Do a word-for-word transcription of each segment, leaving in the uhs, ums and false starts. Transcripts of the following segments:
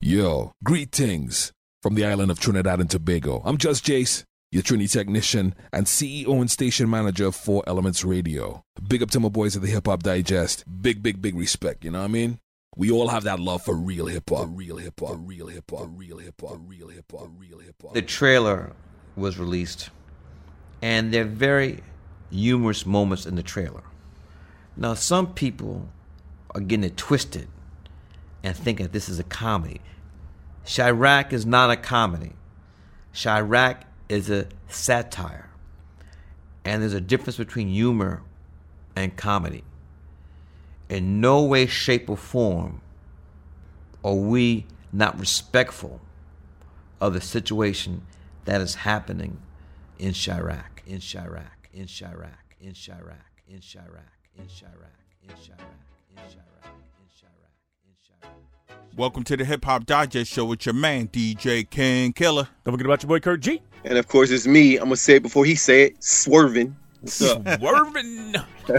Yo, greetings from the island of Trinidad and Tobago. I'm Just Jace, your Trini technician and C E O and station manager for Elements Radio. Big up to my boys at the Hip Hop Digest. Big, big, big respect, you know what I mean? We all have that love for real hip hop, real hip hop, real hip hop, real hip hop, real hip hop, real hip hop. The trailer was released, and there are very humorous moments in the trailer. Now, some people are getting it twisted and think that this is a comedy. Chiraq is not a comedy. Chiraq is a satire. And there's a difference between humor and comedy. In no way, shape, or form are we not respectful of the situation that is happening in Chiraq, in Chiraq, in Chiraq, in Chiraq, in Chiraq, in Chiraq, in Chiraq, in Chiraq, in Chiraq, in Chiraq. Welcome to the Hip Hop Digest Show with your man, D J King Killer. Don't forget about your boy, Kurt G. And of course, it's me. I'm going to say it before he say it. Swerving. What's up? Swerving.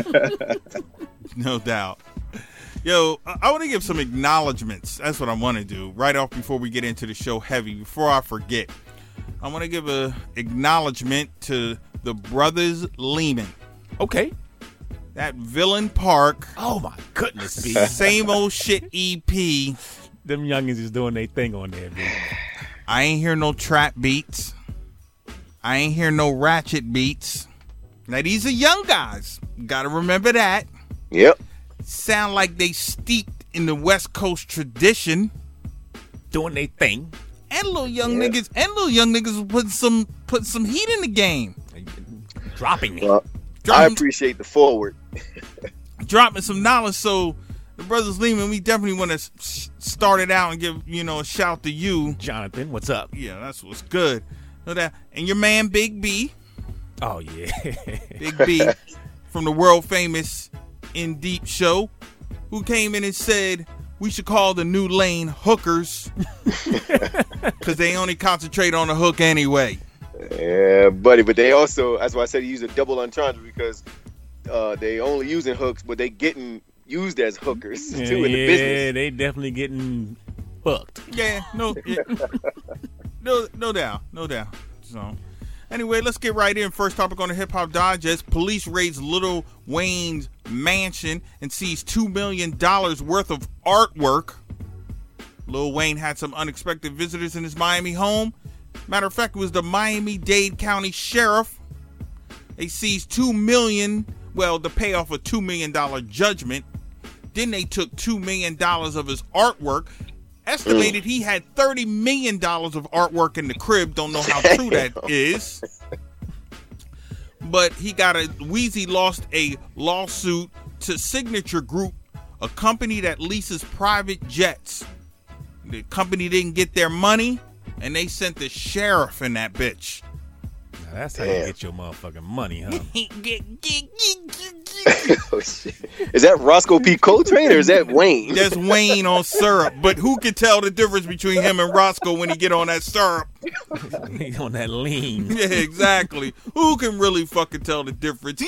No doubt. Yo, I, I want to give some acknowledgments. That's what I want to do right off before we get into the show heavy. Before I forget, I want to give a acknowledgement to the Brothers Lehman. Okay. That Villain Park. Oh, my goodness, B. Same old shit E P. Them youngins is doing their thing on there, B. I ain't hear no trap beats. I ain't hear no ratchet beats. Now, these are young guys. Got to remember that. Yep. Sound like they steeped in the West Coast tradition. Doing their thing. And little young Yeah. niggas, and little young niggas putting some putting some heat in the game. Dropping me. Well, I Dropping, appreciate the forward. dropping some knowledge. So the Brothers Lehman, we definitely want to s- start it out and give, you know, a shout to you. Jonathan, what's up? Yeah, that's what's good. Know that. And your man, Big B. Oh, yeah. Big B from the world famous In Deep show, who came in and said we should call the new lane hookers because they only concentrate on the hook anyway. Yeah, buddy. But they also, that's why I said he used a double entendre because uh, they only using hooks, but they getting used as hookers Yeah, too in the yeah, business. they definitely getting hooked. Yeah, no, yeah. no, no doubt, no doubt. So, anyway, let's get right in. First topic on the Hip Hop Digest: police raids Lil Wayne's mansion and seize two million dollars worth of artwork. Lil Wayne had some unexpected visitors in his Miami home. Matter of fact, it was the Miami-Dade County Sheriff. They seized two million dollars, well, to pay off a two million dollars judgment. Then they took two million dollars of his artwork. Estimated he had thirty million dollars of artwork in the crib. Don't know how true that is. But he got a, Weezy lost a lawsuit to Signature Group, a company that leases private jets. The company didn't get their money, and they sent the sheriff in that bitch. Now, that's how Damn. you get your motherfucking money, huh? Oh, shit. Is that Roscoe P. Coltrane or is that Wayne? That's Wayne on syrup. But who can tell the difference between him and Roscoe when he get on that syrup? He on that lean. Yeah, exactly. Who can really fucking tell the difference?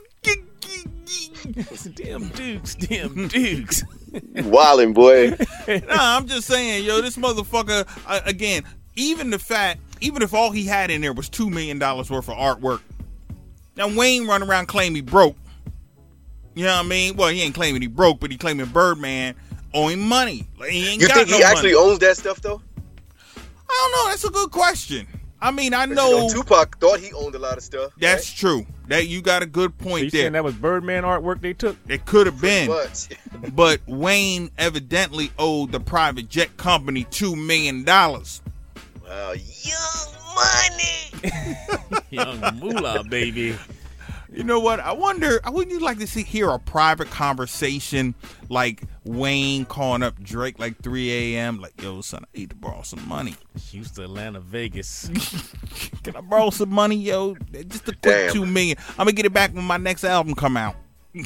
Damn dukes, damn dukes. Wildin', boy. Nah, I'm just saying, yo, this motherfucker, uh, again, even the fact, even if all he had in there was two million dollars worth of artwork, now Wayne run around claim he broke. You know what I mean? Well, he ain't claiming he broke, but he claiming Birdman owe him money. Like, he ain't You got think no he actually money. owns that stuff, though? I don't know. That's a good question. I mean, I You know know, Tupac thought he owned a lot of stuff. that's right? true. That you got a good So point you there. saying that was Birdman artwork they took? It could have been. But But Wayne evidently owed the private jet company two million dollars. wow, young money. Young moolah, baby. You know what? I wonder, I wouldn't you like to see hear a private conversation like Wayne calling up Drake like three a.m. like, yo, son, I need to borrow some money. Houston, Atlanta, Vegas. Can I borrow some money, yo? Just a quick Damn. two million. I'm gonna get it back when my next album come out.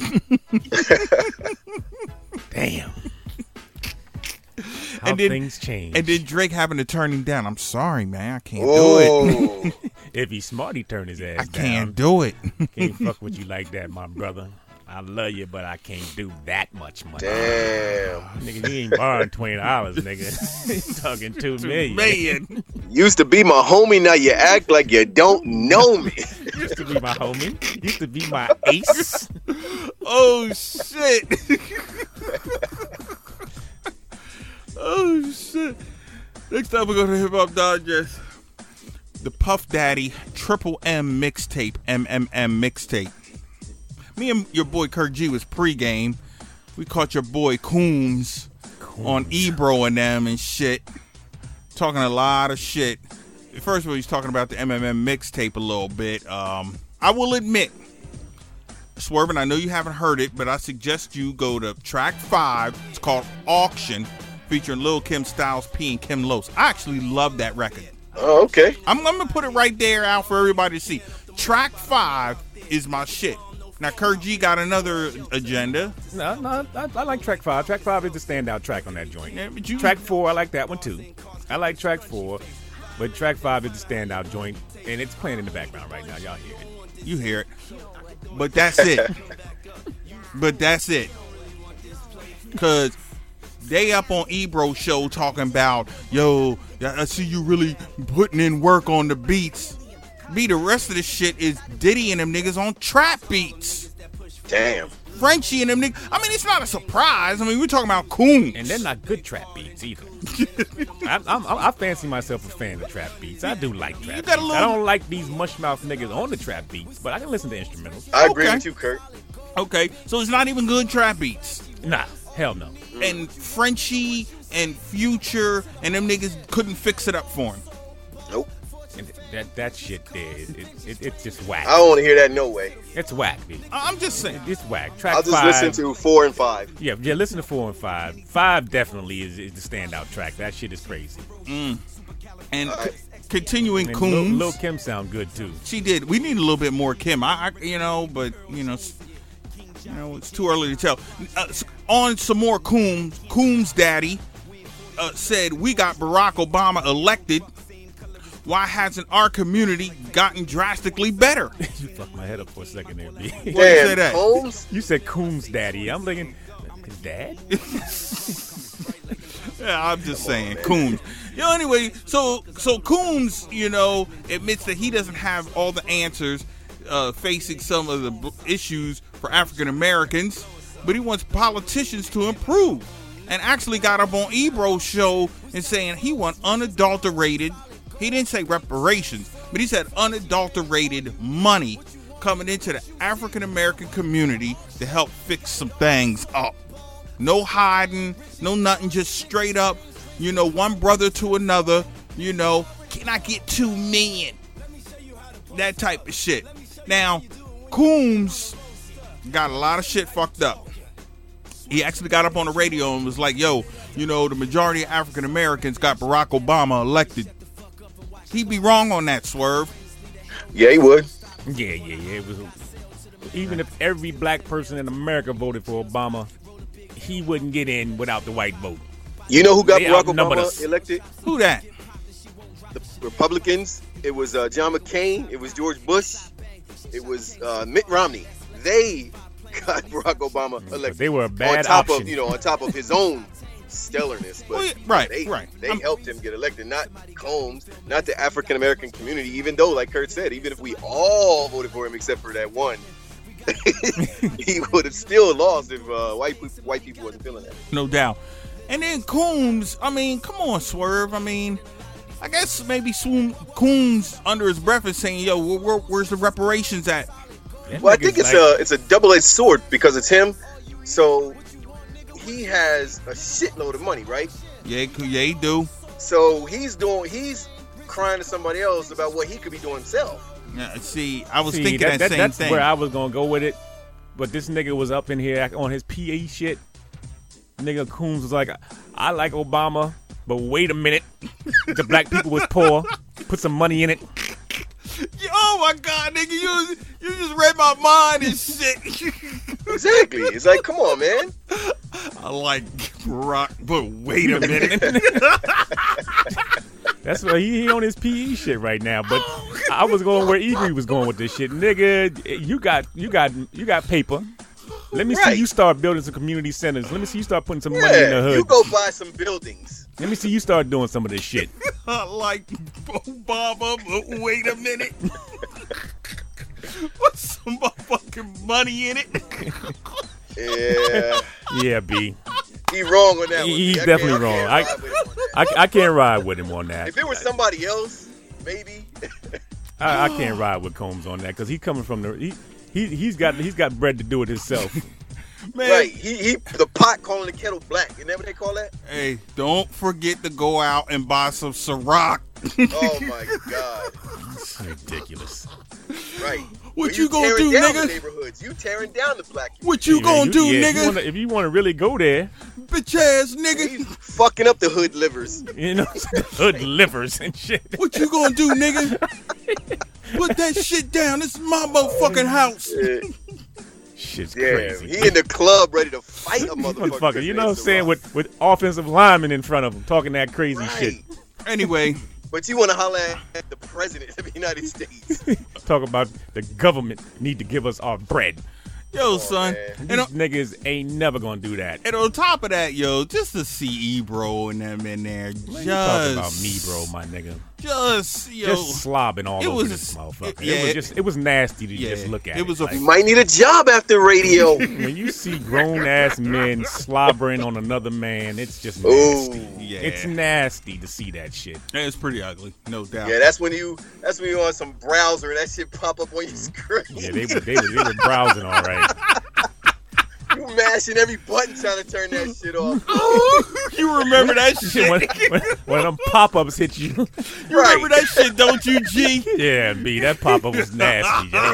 Damn. How And then- things change. And then Drake having to turn him down. I'm sorry, man. I can't do Whoa. it. if he's smart, he turn his ass I can't down. do it. Can't fuck with you like that, my brother. I love you, but I can't do that much money. Damn. Nigga, you ain't borrowing twenty dollars, nigga. You talking two million. Man. Used to be my homie, now you act like you don't know me. Used to be my homie. Used to be my ace. Oh, shit. Oh, shit. Next time we're going to Hip Hop Digest. The Puff Daddy Triple M mixtape, M M M mixtape. Me and your boy Kurt G was pregame. We caught your boy Coombs, Coombs. on Ebro and them and shit. Talking a lot of shit. First of all, he's talking about the M M M mixtape a little bit. Um, I will admit, Swervin', I know you haven't heard it, but I suggest you go to track five. It's called Auction, featuring Lil Kim, Styles P, and Kim Los. I actually love that record. Oh, okay. I'm, I'm going to put it right there out for everybody to see. Track five is my shit. Now, Kurt G got another agenda. No, no, I, I like track five. Track five is the standout track on that joint. Yeah, but you, track four, I like that one too. I like track four, but track five is the standout joint, and it's playing in the background right now. Y'all hear it. You hear it. But that's it. But that's it. Because they up on Ebro show talking about, yo, I see you really putting in work on the beats. B, the rest of the shit is Diddy and them niggas on trap beats. Damn. Frenchie and them niggas. I mean, it's not a surprise. I mean, we're talking about Coons. And they're not good trap beats either. I, I'm, I fancy myself a fan of trap beats. I do like trap beats. Little... I don't like these mushmouth niggas on the trap beats, but I can listen to instrumentals. I agree okay. with you, Kurt. Okay, so it's not even good trap beats. Nah, hell no. And Frenchie and Future and them niggas couldn't fix it up for him. Nope. And that that shit there, it, it, it, it's just whack. I don't want to hear that no way. It's whack, B. I'm just saying. It, it's whack. Track I'll just five, listen to four and five. Yeah, yeah, listen to four and five. Five definitely is, is the standout track. That shit is crazy. Mm. And right. c- continuing and Coombs. Lil, Lil Kim sound good too. She did. We need a little bit more Kim. I, I you know, but you know, you know, it's too early to tell. Uh, on some more Coombs, Coombs daddy uh, said, "We got Barack Obama elected. Why hasn't our community gotten drastically better?" You fucked my head up for a second there, B. Why you Damn, say that? Holmes? You said Coombs daddy. I'm thinking, his dad? Yeah, I'm just Come saying, on, Coombs. You know, anyway, so so Coombs, you know, admits that he doesn't have all the answers uh, facing some of the b- issues for African Americans, but he wants politicians to improve. And actually got up on Ebro's show and saying he wants unadulterated. He didn't say reparations, but he said unadulterated money coming into the African American community to help fix some things up. No hiding, no nothing, just straight up, you know, one brother to another, you know, can I get two million? That type of shit. Now, Coombs got a lot of shit fucked up. He actually got up on the radio and was like, yo, you know, the majority of African Americans got Barack Obama elected. He'd be wrong on that, Swerve. Yeah, he would. Yeah, yeah, yeah. It was even if every black person in America voted for Obama, he wouldn't get in without the white vote. You know who got They Barack outnumbered Obama us. elected? Who that? The Republicans. It was uh, John McCain. It was George Bush. It was uh, Mitt Romney. They got Barack Obama elected. They were a bad on top option. of you know on top of his own stellarness, but Well, yeah, right, they, right. they I'm- helped him get elected, not Combs, not the African American community. Even though, like Kurt said, even if we all voted for him except for that one, he would have still lost if uh, white white people wasn't feeling that. No doubt. And then Coombs, I mean, come on, Swerve. I mean, I guess maybe Swoon, Coombs under his breath is saying, yo, where, where, where's the reparations at? That Well, I nigga's think it's like- a it's a double edged sword because it's him. So he has a shitload of money, right? Yeah, yeah, he do. So he's doing he's crying to somebody else about what he could be doing himself. Yeah, see, I was See, thinking that, that, same that's thing. where I was gonna go with it, but this nigga was up in here on his P A shit. Nigga Coombs was like, I like Obama, but wait a minute, the black people was poor. Put some money in it. Oh my God, nigga, you you just read my mind and shit. Exactly. It's like, come on, man. I like rock, but wait a minute. That's why he, he on his P E shit right now. But I was going where Egri was going with this shit, nigga. You got you got you got paper. Let me Right. see you start building some community centers. Let me see you start putting some money in the Yeah, hood. you go buy some buildings. Let me see you start doing some of this shit. like Obama, but wait a minute. What's some motherfucking money in it? Yeah, Yeah, B. he wrong on that one. He- he's I can't- definitely I can't wrong. I- ride with him on that. I, I can't ride with him on that. If it was somebody else, maybe. I, I can't ride with Combs on that because he coming from the he, he he's got he's got bread to do it himself. Man, Right, he he the pot calling the kettle black. Isn't that what they call that? hey, don't forget to go out and buy some Ciroc. Oh my God! It's ridiculous. Right. What Well, you gonna tearing do, down nigga? The neighborhoods. You tearing down the black. What you Hey, gonna man, do, yeah, If nigga? you, wanna, if you want to really go there, Bitch ass You nigga. fucking up the hood livers. you know, hood livers and shit. What you gonna do, nigga? Put that shit down. This is my motherfucking house. Yeah, Shit's yeah. crazy. He in the club ready to fight a motherfucker. Motherfucker, you know what I'm saying? With with offensive linemen in front of him talking that crazy shit. Right. Anyway, But you want to holler at the president of the United States. Talk about the government need to give us our bread. yo, son. man. And, These on- niggas ain't never gonna do that. and on top of that, yo, just to see Ebro and them in there, Man, just you talking about me, bro, my nigga. Just yo, Just slobbing all it over was- this motherfucker. it- yeah, it was it- just it was nasty to yeah, just look at. it was a- Like, You might need a job after radio. when you see grown ass men slobbering on another man, it's just Ooh. nasty. yeah, It's nasty to see that shit. it's pretty ugly, no doubt. Yeah, that's when you that's when you on some browser and that shit pop up on your screen. Yeah, they were they were, they were browsing all right. You mashing every button trying to turn that shit off. You remember that shit? when, when, when them pop ups hit you, You remember that shit, don't you, G? yeah, B, that pop up was nasty. Yo.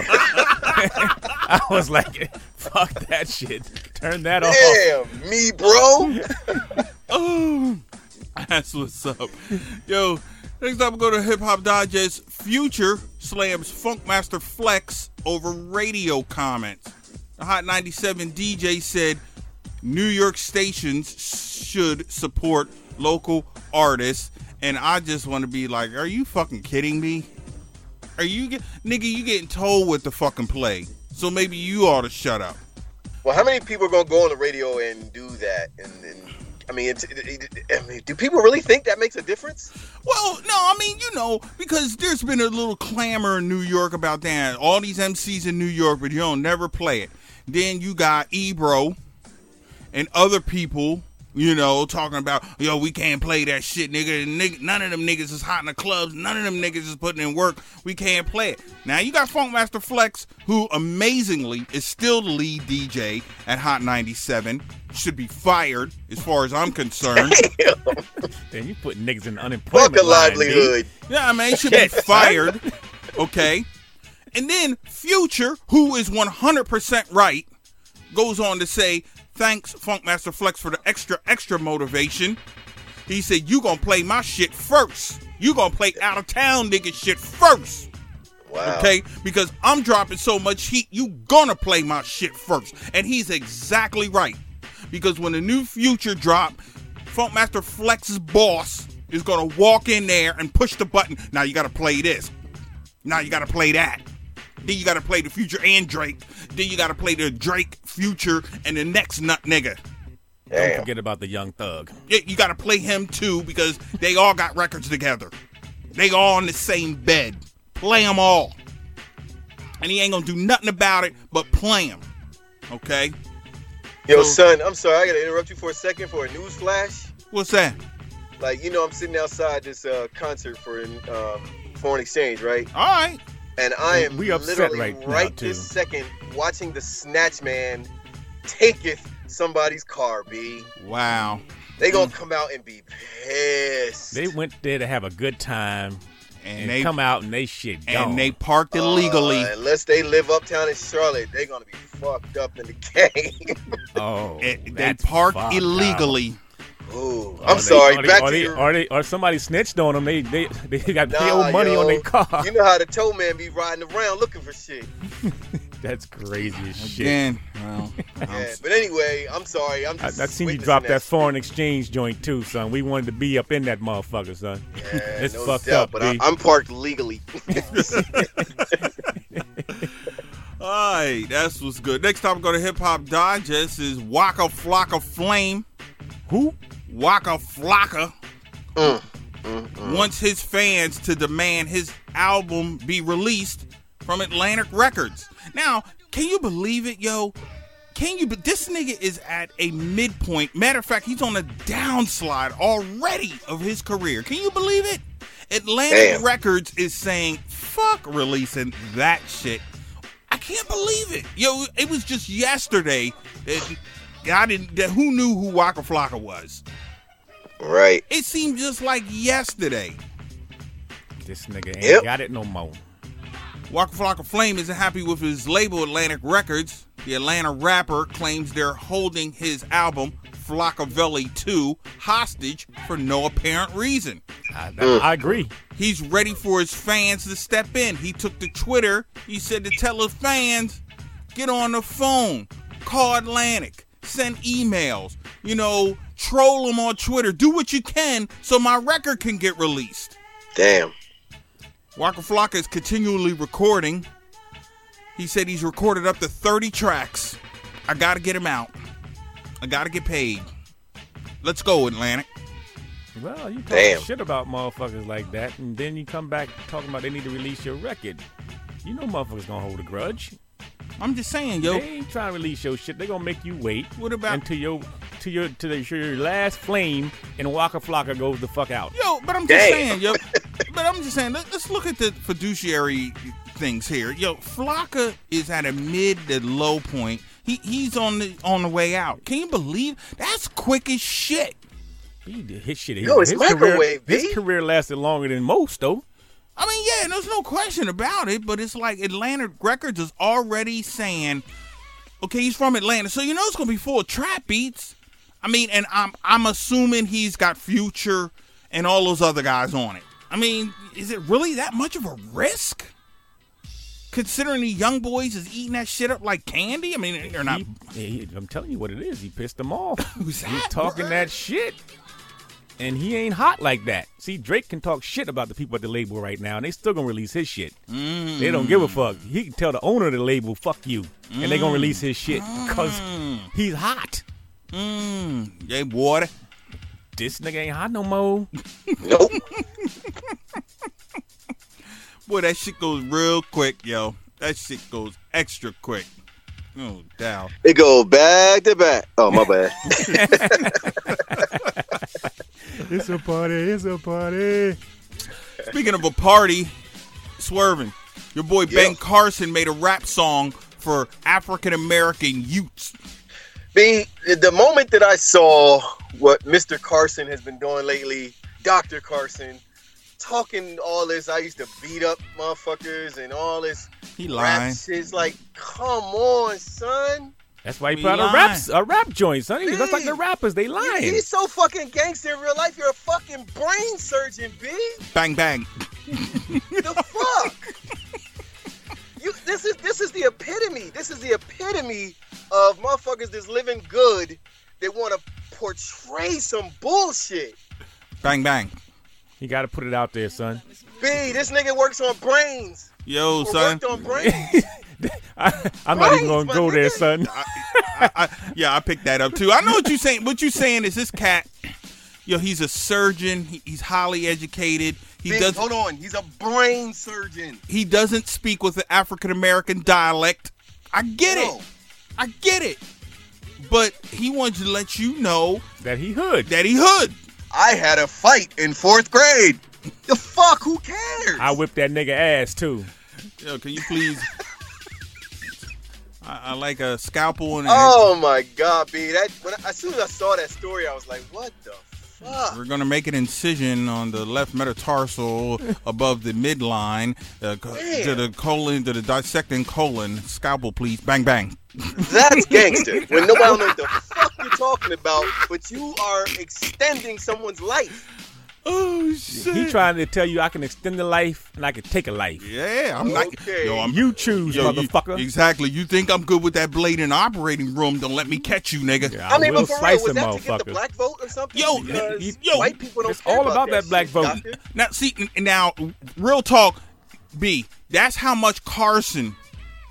I was like, fuck that shit. Turn that off. Damn, me, bro. Oh, that's what's up. Yo, next up, we go to Hip Hop Digest. Future slams Funkmaster Flex over radio comments. The Hot ninety-seven D J said New York stations should support local artists. And I just want to be like, are you fucking kidding me? Are you, get, nigga, you getting told what to fucking play. So maybe you ought to shut up. Well, how many people are gonna go on the radio and do that? And, and I mean, it's, it, it, I mean, do people really think that makes a difference? Well, no, I mean, you know, because there's been a little clamor in New York about that. All these M Cs in New York, but you don't never play it. Then you got Ebro and other people, you know, talking about, yo, we can't play that shit, nigga. And nigga. None of them niggas is hot in the clubs. None of them niggas is putting in work. We can't play it. Now, you got Funkmaster Flex, who amazingly is still the lead D J at Hot ninety-seven. Should be fired, as far as I'm concerned. Then you put niggas in Fuck unemployment a line, B. livelihood. Yeah, I mean, he should be fired. Okay. And then Future, who is one hundred percent right, goes on to say, thanks, Funkmaster Flex, for the extra, extra motivation. He said, you gonna play my shit first. You gonna play out of town nigga shit first. Wow. Okay? Because I'm dropping so much heat, you gonna play my shit first. And he's exactly right. Because when the new Future drop, Funkmaster Flex's boss is gonna walk in there and push the button. Now you gotta play this. Now you gotta play that. Then you gotta play the Future and Drake. Then you gotta play the Drake, Future, and the next nut nigga. Don't Damn. forget about the Young Thug. Yeah, you gotta play him too because they all got records together. They all in the same bed. Play them all. And he ain't gonna do nothing about it but play them. Okay? Yo, So- son, I'm sorry. I gotta interrupt you for a second for a news flash. What's that? Like, you know, I'm sitting outside this uh, concert for um, foreign exchange, right? All right. And I am We upset literally right now, right too. this second watching the Snatch Man taketh somebody's car, B. Wow. They gonna come out and be pissed. They went there to have a good time And, and they come out and they shit gone. and they parked illegally. Uh, unless they live uptown in Charlotte, they gonna be fucked up in the game. oh, And they that's parked fucked illegally. Ooh, Oh, I'm they- sorry. Are they, Back are to they, your, are they, or somebody snitched on them. They they they got they Nah, owe money yo. on their car. You know how the tow man be riding around looking for shit. That's crazy as shit. Again, well, I'm Yeah, but anyway, I'm sorry. I'm I, I just. seen you witnessing drop that that foreign exchange joint too, son. We wanted to be up in that motherfucker, son. Yeah, It's no fucked doubt, up, but B. I, I'm parked legally. All right, that's what's good. Next time we go to Hip Hop Digest is Waka Flocka Flame. Who? Waka Flocka Mm, mm, mm. wants his fans to demand his album be released from Atlantic Records. Now, can you believe it, yo? Can you? But this nigga is at a midpoint. Matter of fact, he's on a downslide already of his career. Can you believe it? Atlantic Damn. Records is saying, fuck releasing that shit. I can't believe it. Yo, it was just yesterday that I didn't, that who knew who Waka Flocka was? Right. It seemed just like yesterday. This nigga ain't Yep. got it no more. Waka Flocka Flame isn't happy with his label, Atlantic Records. The Atlanta rapper claims they're holding his album, Flockavelli two, hostage for no apparent reason. I, that, I agree. He's ready for his fans to step in. He took to Twitter. He said to tell his fans, get on the phone, call Atlantic, send emails, you know, troll them on Twitter. Do what you can so my record can get released. Damn. Waka Flocka is continually recording. He said he's recorded up to thirty tracks. I got to get him out. I got to get paid. Let's go, Atlantic. Well, you talk Damn. shit about motherfuckers like that, and then you come back talking about they need to release your record. You know motherfuckers gonna hold a grudge. I'm just saying, yo. They ain't trying to release your shit. They gonna make you wait. What about- until your to your to the, your last flame and Waka Flocka goes the fuck out. Yo, but I'm just Damn. saying, yo. But I'm just saying, let, let's look at the fiduciary things here. Yo, Flocka is at a mid to low point. He he's on the on the way out. Can you believe that's quick as shit? He did his shit. Yo, it's his microwave, career, B. His career lasted longer than most, though. I mean, yeah, there's no question about it. But it's like Atlantic Records is already saying, okay, he's from Atlanta, so you know it's gonna be full of trap beats. I mean, and I'm I'm assuming he's got Future and all those other guys on it. I mean, is it really that much of a risk? Considering the young boys is eating that shit up like candy? I mean, they're not. He, he, I'm telling you what it is. He pissed them off. Who's He's that? talking that shit. And he ain't hot like that. See, Drake can talk shit about the people at the label right now, and they still gonna release his shit. Mm. They don't give a fuck. He can tell the owner of the label, fuck you. And they gonna release his shit because he's hot. Mmm. Yeah, water. This nigga ain't hot no more. Nope. Boy, that shit goes real quick, yo. That shit goes extra quick. No doubt. It go back to back. Oh, my bad. It's a party. It's a party. Speaking of a party, Swerving, your boy Ben Yeah. Carson made a rap song for African American youths. B, the moment that I saw what Mister Carson has been doing lately, Doctor Carson, talking all this, I used to beat up motherfuckers and all this He rap lying. shit's like, come on, son. That's why he He put out a lying. rap, a rap joint, son. He- That's like the rappers. They You- lying. He's so fucking gangster in real life. You're a fucking brain surgeon, B. Bang, bang. The fuck? You, this is this is the epitome. This is the epitome of motherfuckers that's living good. They want to portray some bullshit. Bang, bang. You got to put it out there, son. B, this nigga works on brains. Yo, Or son. worked on brains. I, I'm not even Brains, gonna go my there, nigga. son. I, I, yeah, I picked that up too. I know what you're saying. What you're saying is this cat, yo, he's a surgeon. He, he's highly educated. He B, does. hold on. He's a brain surgeon. He doesn't speak with the African American dialect. I get No. it. I get it. But he wants to let you know That he hood. that he hood. I had a fight in fourth grade. The fuck? Who cares? I whipped that nigga ass too. Yo, can you please? I, I like a scalpel and. Oh my god, B. That when I, as soon as I saw that story, I was like, what the fuck? We're gonna make an incision on the left metatarsal above the midline, uh, co- to the colon, to the dissecting colon. Scalpel, please. Bang, bang. That's gangster. When nobody knows what the fuck you're talking about, but you are extending someone's life. Oh shit. He trying to tell you I can extend the life and I can take a life. Yeah, I'm not. Okay. Yo, I'm. You choose, Yo, you- motherfucker. exactly. You think I'm good with that blade in the operating room? Don't let me catch you, nigga. Yeah, I, mean, will but for real, slice was them that to get the motherfuckers. black vote or something? Yo, Because he- yo, white people don't it's care all about that shit, black vote. doctor. Now, see, n- now, real talk, B. That's how much Carson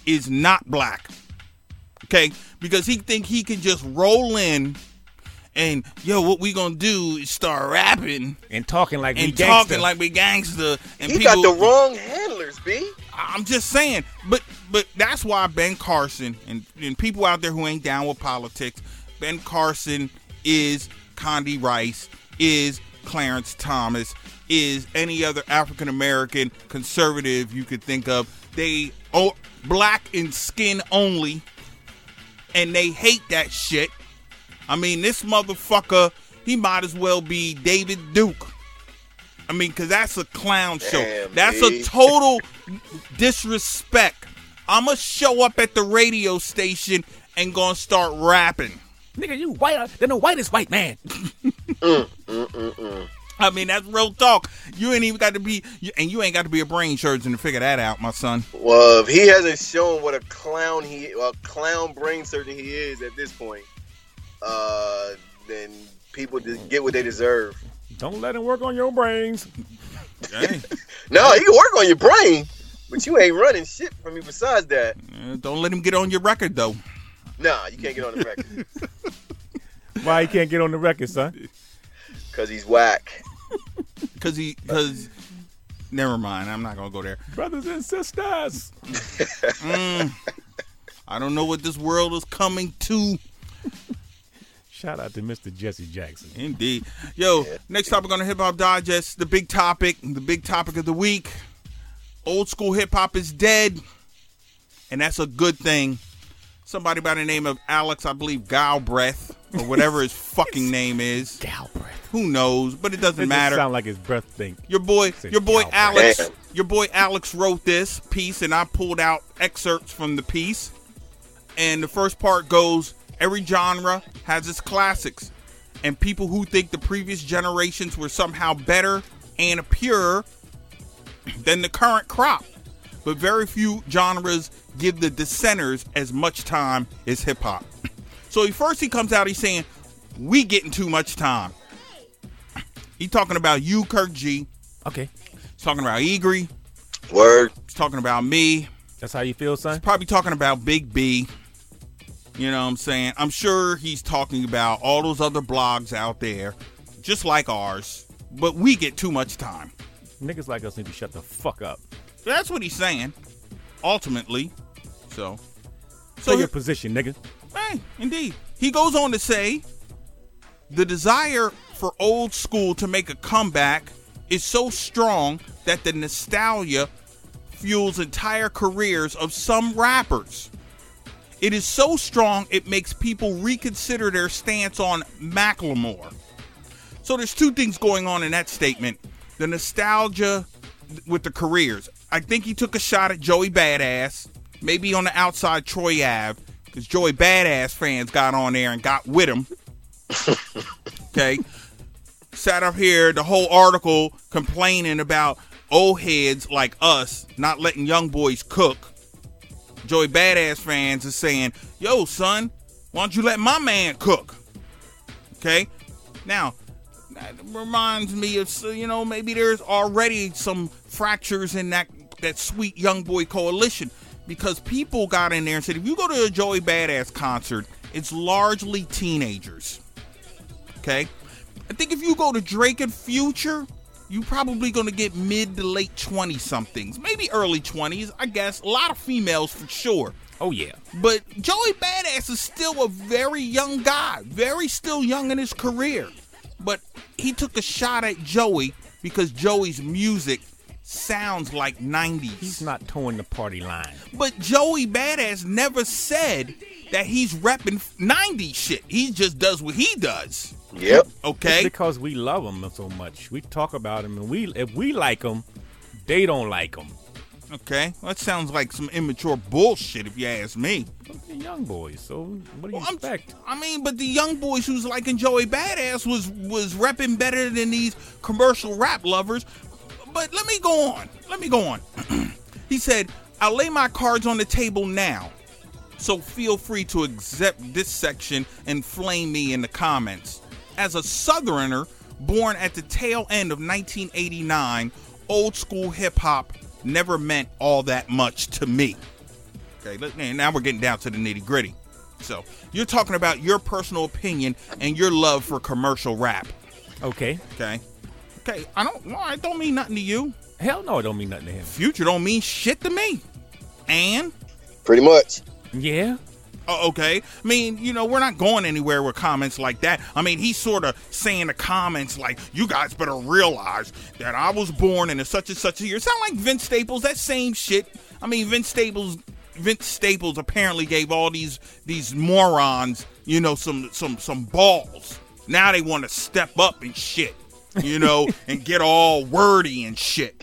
is not black. Okay? Because he think he can just roll in and, yo, what we gonna do is start rapping. And talking like we And gangsta. talking like we gangster. And He people, got the wrong handlers, B. I'm just saying. But but that's why Ben Carson and, and people out there who ain't down with politics, Ben Carson is Condi Rice, is Clarence Thomas, is any other African-American conservative you could think of. They oh, black in skin only, and they hate that shit. I mean, this motherfucker, he might as well be David Duke. I mean, because that's a clown show. Damn, that's B. a total disrespect. I'm going to show up at the radio station and going to start rapping. Nigga, you white than the whitest white man. Mm, mm, mm, mm. I mean, that's real talk. You ain't even got to be, and you ain't got to be a brain surgeon to figure that out, my son. Well, if he hasn't shown what a clown he, a clown brain surgeon he is at this point, uh, then people just get what they deserve. Don't let him work on your brains. Dang. No, he can work on your brain, but you ain't running shit for me besides that. Uh, Don't let him get on your record, though. Nah, you can't get on the record Why he can't get on the record, son? because he's whack. Because he, because, never mind. I'm not going to go there. Brothers and sisters. Mm, I don't know what this world is coming to. Shout out to Mister Jesse Jackson. Indeed. Yo, next topic on the Hip Hop Digest, the big topic, the big topic of the week. Old school hip hop is dead, and that's a good thing. Somebody by the name of Alex, I believe, Galbraith, or whatever his fucking name is. Galbraith. Who knows? But it doesn't It matter. sound like his breath think. Your boy, Say your boy Galbraith. Alex, Damn. your boy Alex wrote this piece, and I pulled out excerpts from the piece. And the first part goes, every genre has its classics, and people who think the previous generations were somehow better and purer than the current crop. But very few genres give the dissenters as much time as hip hop. So he first he comes out, he's saying, we getting too much time. He talking about you, Kirk G. Okay. He's talking about Egri. Word. He's talking about me. That's how you feel, son? Probably talking about Big B. You know what I'm saying? I'm sure he's talking about all those other blogs out there, just like ours. But we get too much time. Niggas like us need to shut the fuck up. That's what he's saying, ultimately. So, So so your position, nigga. hey, indeed. He goes on to say, the desire for old school to make a comeback is so strong that the nostalgia fuels entire careers of some rappers. It is so strong it makes people reconsider their stance on Macklemore. So there's two things going on in that statement. The nostalgia with the careers. I think he took a shot at Joey Badass, maybe on the outside Troy Ave, because Joey Badass fans got on there and got with him. Okay. Sat up here, the whole article complaining about old heads like us not letting young boys cook. Joey Badass fans are saying, yo, son, why don't you let my man cook? Okay? Now, that reminds me of, you know, maybe there's already some fractures in that, that sweet young boy coalition, because people got in there and said, if you go to a Joey Badass concert, it's largely teenagers. Okay? I think if you go to Drake and Future, you probably going to get mid to late twenty-somethings, maybe early twenties, I guess. A lot of females for sure. Oh, yeah. But Joey Badass is still a very young guy, very still young in his career. But he took a shot at Joey because Joey's music sounds like nineties. He's not towing the party line. But Joey Badass never said that he's repping nineties shit. He just does what he does. Yep. Okay? It's because we love him so much. We talk about him, and we if we like him, they don't like him. Okay? Well, that sounds like some immature bullshit if you ask me. They're young boys, so what do you Well, I'm- expect? I mean, but the young boys who's liking Joey Badass was was repping better than these commercial rap lovers. But let me go on. Let me go on. He said, I'll lay my cards on the table now. So feel free to accept this section and flame me in the comments. As a Southerner born at the tail end of nineteen eighty-nine, old school hip hop never meant all that much to me. Okay, let, now we're getting down to the nitty gritty. So you're talking about your personal opinion and your love for commercial rap. Okay. Okay. Okay. I don't. Well, I don't mean nothing to you. Hell no, it don't mean nothing to him. Future don't mean shit to me. And Pretty much. Yeah. oh, okay. I mean, you know, we're not going anywhere with comments like that. I mean, he's sort of saying the comments like, "You guys better realize that I was born in a such and such a year." Sound like Vince Staples. That same shit. I mean, Vince Staples. Vince Staples apparently gave all these these morons, you know, some some some balls. Now they want to step up and shit, you know, and get all wordy and shit.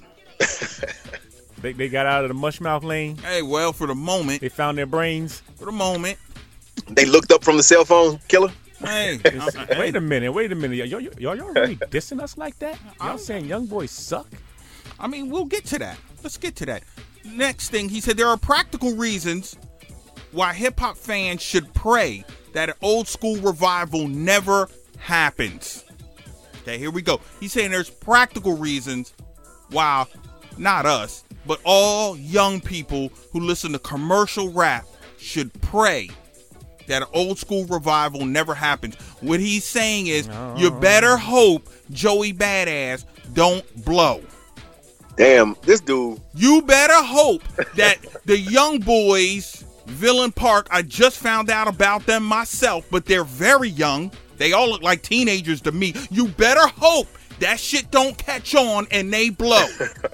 They they got out of the mushmouth lane. Hey, well, for the moment, They found their brains. for the moment, They looked up from the cell phone killer. hey, Wait a minute, wait a minute. Y'all, y'all, y'all really dissing us like that? Y'all saying young boys suck? I mean, we'll get to that. Let's get to that. Next thing, he said there are practical reasons why hip-hop fans should pray that an old school revival never happens. Okay, here we go. He's saying there's practical reasons why, not us, but all young people who listen to commercial rap should pray that an old school revival never happens. What he's saying is, No. you better hope Joey Badass don't blow. Damn, this dude. You better hope that the young boys, Villain Park, I just found out about them myself, but they're very young. They all look like teenagers to me. You better hope that shit don't catch on and they blow.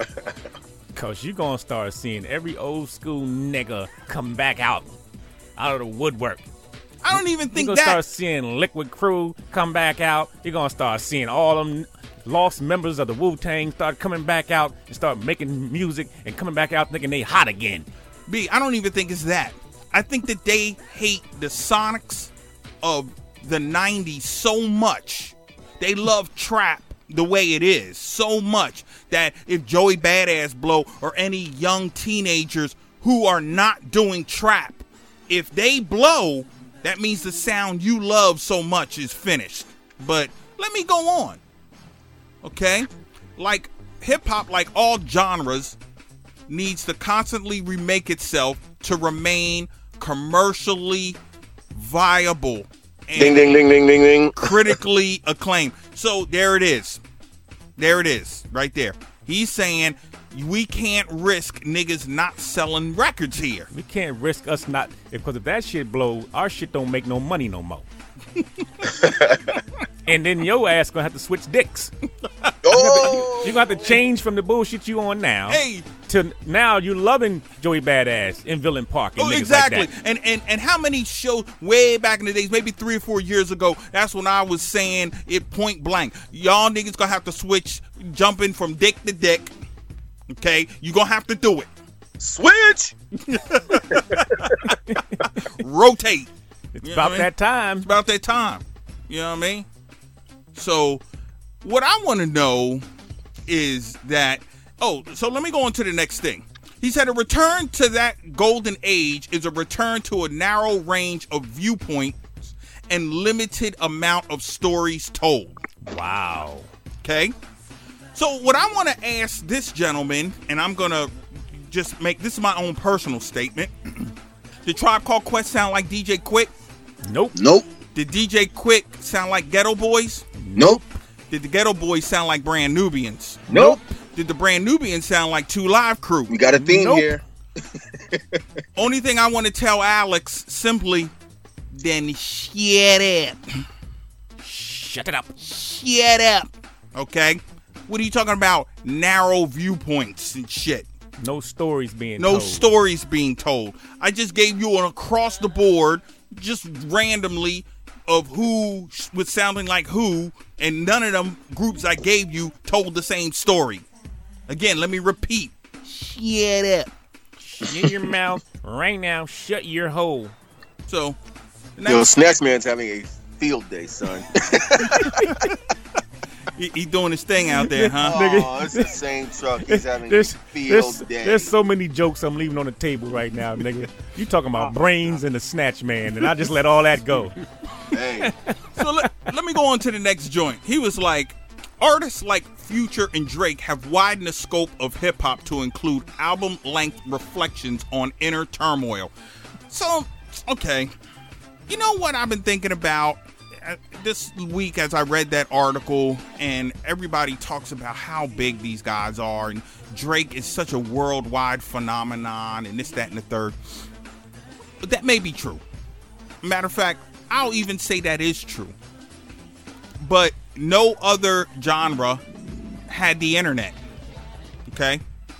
Cause you gonna start seeing every old school nigga come back out, out of the woodwork. I don't even think You're gonna start that. seeing Liquid Crew come back out. You're gonna start seeing all them lost members of the Wu-Tang start coming back out and start making music and coming back out thinking they hot again. B, I don't even think it's that. I think that they hate the Sonics of the nineties so much. They love trap the way it is so much that if Joey Badass blow or any young teenagers who are not doing trap, if they blow, that means the sound you love so much is finished. But let me go on. Okay? Like hip hop, like all genres, needs to constantly remake itself to remain commercially viable and Ding, ding, ding, ding, ding, ding. critically acclaimed. So there it is. There it is, right there. He's saying we can't risk niggas not selling records here. We can't risk us not, because if that shit blow, our shit don't make no money no more. And then your ass gonna have to switch dicks. Oh, You gonna have to change from the bullshit you on now Hey. to now you loving Joey Badass in Villain Park and Oh, niggas exactly. like that. And and and how many shows way back in the days, maybe three or four years ago, that's when I was saying it point blank. Y'all niggas gonna have to switch, jumping from dick to dick. Okay, you gonna have to do it. switch. Rotate. It's You know about what I mean? that time. It's about that time. You know what I mean? So, what I want to know is that. Oh, so let me go on to the next thing. He said a return to that golden age is a return to a narrow range of viewpoints and limited amount of stories told. Wow. Okay? So, what I want to ask this gentleman, and I'm going to just make this is my own personal statement. Did Tribe Called Quest sound like D J Quick? Nope. Nope. Did D J Quick sound like Ghetto Boys? Nope. Did the Ghetto Boys sound like Brand Nubians? Nope. Did the Brand Nubians sound like Two Live Crew? We got a theme Nope. here. Only thing I want to tell Alex simply, then shut up. Shut it up. Shut up. Okay? What are you talking about? Narrow viewpoints and shit. No stories being No told. stories being told. I just gave you an across the board, just randomly, of who was sounding like who, and none of them groups I gave you told the same story. Again, let me repeat. Shut up. Shut your mouth right now. Shut your hole. So, Yo, now, Snatch Man's having a field day, son. he, he doing his thing out there, huh? Oh, it's the same truck. He's having a There's, field there's, day. there's so many jokes I'm leaving on the table right now, nigga. You talking about brains and the Snatch Man, and I just let all that go. Hey, So let, let me go on to the next joint. He was like, Artists like Future and Drake have widened the scope of hip-hop to include album-length reflections on inner turmoil. So, okay, you know what I've been thinking about this week as I read that article, and everybody talks about how big these guys are, and Drake is such a worldwide phenomenon, and this, that, and the third. But that may be true. Matter of fact, I'll even say that is true. But no other genre had the internet. Okay?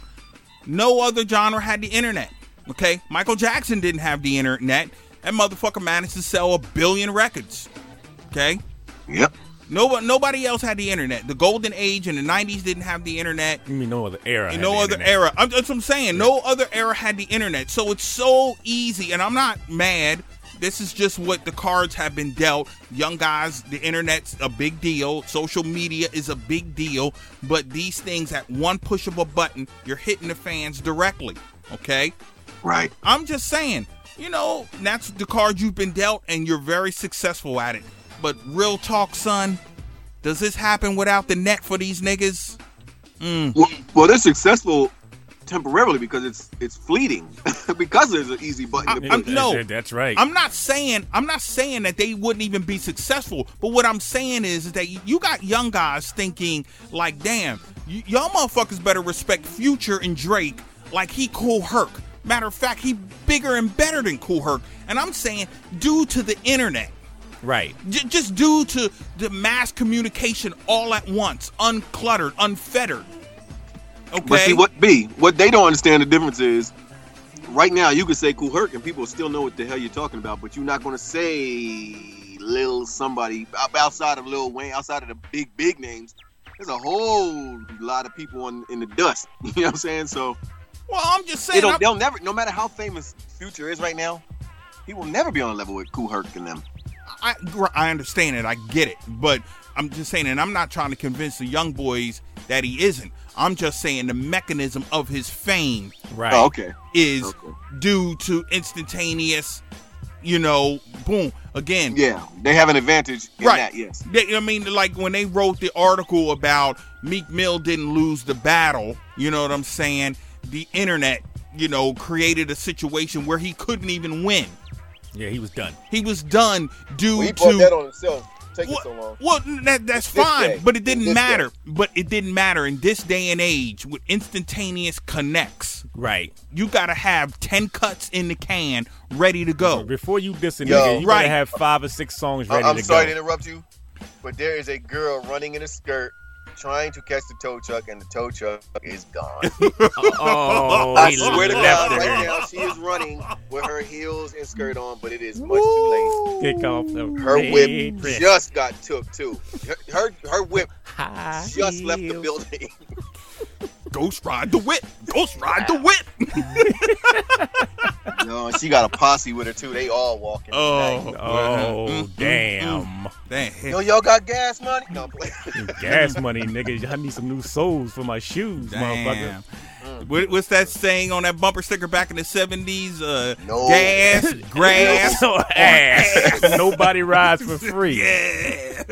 No other genre had the internet. Okay? Michael Jackson didn't have the internet. That motherfucker managed to sell a billion records. Okay? Yep. No, nobody else had the internet. The golden age in the nineties didn't have the internet. You mean no other era? No other internet. era. I'm, that's what I'm saying. No other era had the internet. So it's so easy, and I'm not mad. This is just what the cards have been dealt. Young guys, the internet's a big deal. Social media is a big deal. But these things, at one push of a button, you're hitting the fans directly. Okay? Right. I'm just saying, you know, that's the card you've been dealt, and you're very successful at it. But real talk, son, does this happen without the net for these niggas? Mm. Well, well, they're successful temporarily because it's it's fleeting because there's an easy button I, to I'm, push. no, that's right. I'm not saying I'm not saying that they wouldn't even be successful, but what I'm saying is, is that you got young guys thinking like, damn, y- y'all motherfuckers better respect Future and Drake like he Kool Herc. Matter of fact, he bigger and better than Kool Herc, and I'm saying due to the internet. Right. J- just due to the mass communication all at once, uncluttered, unfettered. Okay. But see, what B, what they don't understand the difference is, right now you could say Kool Herc and people still know what the hell you're talking about, but you're not going to say Lil somebody outside of Lil Wayne, outside of the big big names. There's a whole lot of people in, in the dust. You know what I'm saying? So, well, I'm just saying, they don't, I'm- they'll never, no matter how famous Future is right now, he will never be on a level with Kool Herc and them. I, I understand it. I get it. But I'm just saying, and I'm not trying to convince the young boys that he isn't. I'm just saying the mechanism of his fame Right. Oh, okay. is Okay. due to instantaneous, you know, boom. Again, Yeah, they have an advantage in right. that, yes. They, I mean, like when they wrote the article about Meek Mill didn't lose the battle, you know what I'm saying? The internet, you know, created a situation where he couldn't even win. Yeah, he was done. He was done due Well, he to brought that on himself. Take Well, it so long. well, that, that's This fine, day. but it didn't This matter. day. But it didn't matter in this day and age with instantaneous connects. Right. You gotta have ten cuts in the can ready to go. Before you diss a Yo. nigga, you Right. gotta have five or six songs I- ready I'm to sorry go. to interrupt you, but there is a girl running in a skirt trying to catch the tow truck, and the tow truck is gone. Oh, I he swear to left God, her. right now she is running with her heels and skirt on, but it is much too Kick off the late. Her red whip dress. just got took too. Her her, her whip High just left the heels. building. Ghost ride the whip. Ghost ride the whip. No, and she got a posse with her too. They all walking. Oh, tonight. Oh, Mm, mm, damn. Damn. Yo, y'all got gas money? No, play. Gas money, nigga. I need some new soles for my shoes, motherfucker. Damn. What, what's that saying on that bumper sticker back in the seventies? Uh, No. Gas, grass. So ass. Nobody rides for free. Yeah.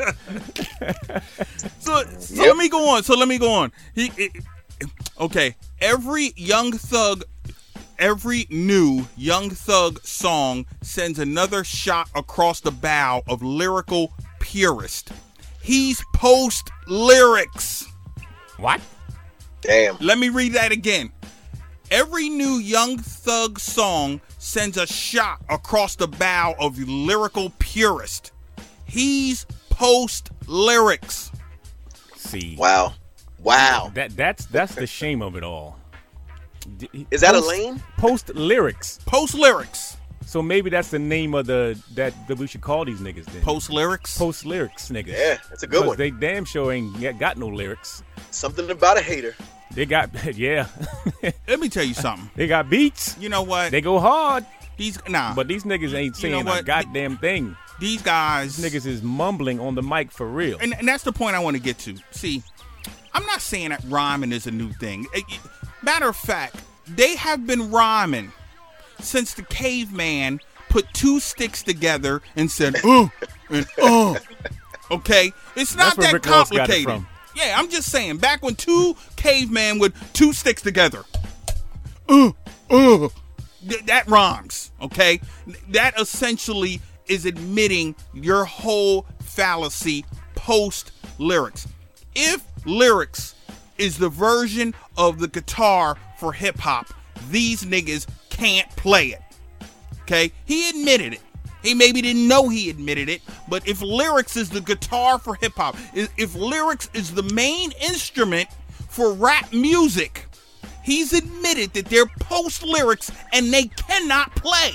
so so Yep. let me go on. So let me go on. He, it, okay. Every Young Thug, every new Young Thug song sends another shot across the bow of lyrical purist. He's post lyrics. What? Damn. Let me read that again. Every new Young Thug song sends a shot across the bow of lyrical purist. He's post lyrics. See. Wow. Wow. That that's that's the shame of it all. D- Is that a post- lane? Post lyrics. Post lyrics. So maybe that's the name of the that, that we should call these niggas then. Post lyrics. Post lyrics niggas. Yeah, that's a good Because one. they damn sure ain't got, got no lyrics. Something about a hater. They got yeah. Let me tell you something. They got beats. You know what? They go hard. These nah. But these niggas ain't You know saying a what? goddamn thing. these guys. These niggas is mumbling on the mic for real. And, and that's the point I want to get to. See, I'm not saying that rhyming is a new thing. Eh, eh, Matter of fact, they have been rhyming since the caveman put two sticks together and said, uh, and uh. Okay? It's not That's where that Rick Ross got it complicated. from. Yeah, I'm just saying. Back when two cavemen with two sticks together. Uh, uh, th- that rhymes, okay? That essentially is admitting your whole fallacy post-lyrics. If lyrics is the version of the guitar for hip-hop, these niggas can't play it, okay? He admitted it. He maybe didn't know he admitted it, but if lyrics is the guitar for hip-hop, if lyrics is the main instrument for rap music, he's admitted that they're post-lyrics and they cannot play.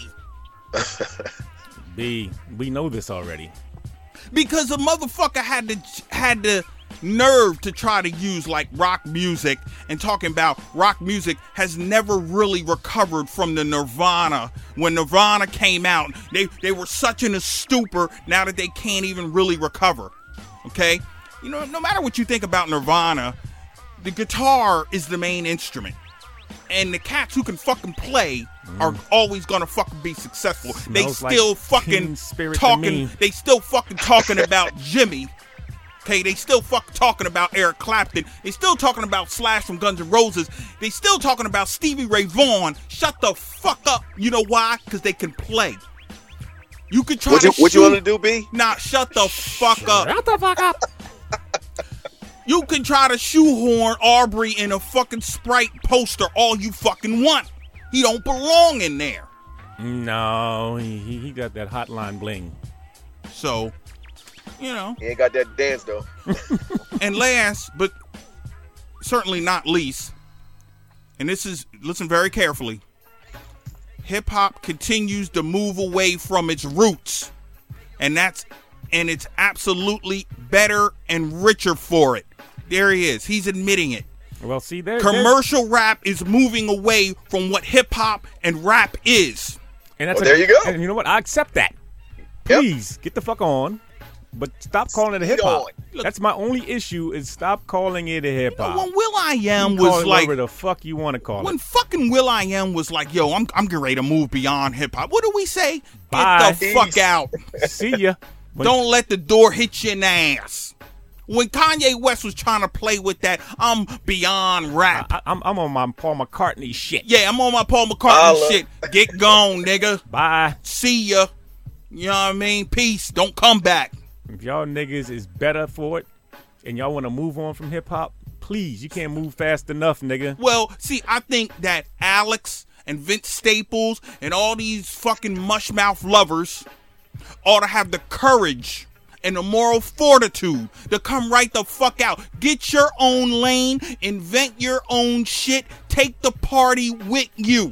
B, we know this already. Because a motherfucker had to had the nerve to try to use like rock music and talking about rock music has never really recovered from the Nirvana. When Nirvana came out, they, they were such in a stupor now that they can't even really recover. Okay? You know, no matter what you think about Nirvana, the guitar is the main instrument. And the cats who can fucking play mm. are always gonna fucking be successful. Smells they still like fucking spirit talking. They still fucking talking about Jimmy. Okay, they still fucking talking about Eric Clapton. They still talking about Slash from Guns N' Roses. They still talking about Stevie Ray Vaughan. Shut the fuck up. You know why? Because they can play. You could try what to you, What shoot. you want to do, B? Nah, shut the fuck up. Shut the fuck up. You can try to shoehorn Aubrey in a fucking Sprite poster all you fucking want. He don't belong in there. No, he, he got that hotline bling. So, you know. He ain't got that dance, though. And last, but certainly not least, and this is, listen very carefully, hip-hop continues to move away from its roots. And that's, and it's absolutely better and richer for it. There he is. He's admitting it. Well, see, there. Commercial rap is moving away from what hip-hop and rap is. And that's well, a, there you go. And you know what? I accept that. Please, yep. Get the fuck on. But stop calling it a hip-hop. That's my only issue is stop calling it a hip-hop. You know, when Will.I.Am you was call it like... whatever the fuck you want to call when it. When fucking Will.I.Am was like, yo, I'm I'm getting ready to move beyond hip-hop. What do we say? Bye. Get the fuck out. See ya. When, Don't let the door hit you in the ass. When Kanye West was trying to play with that, I'm beyond rap. I, I'm, I'm on my Paul McCartney shit. Yeah, I'm on my Paul McCartney shit. Get gone, nigga. Bye. See ya. You know what I mean? Peace. Don't come back. If y'all niggas is better for it and y'all want to move on from hip-hop, please, you can't move fast enough, nigga. Well, see, I think that Alex and Vince Staples and all these fucking mushmouth lovers ought to have the courage and the moral fortitude to come right the fuck out. Get your own lane, invent your own shit, take the party with you.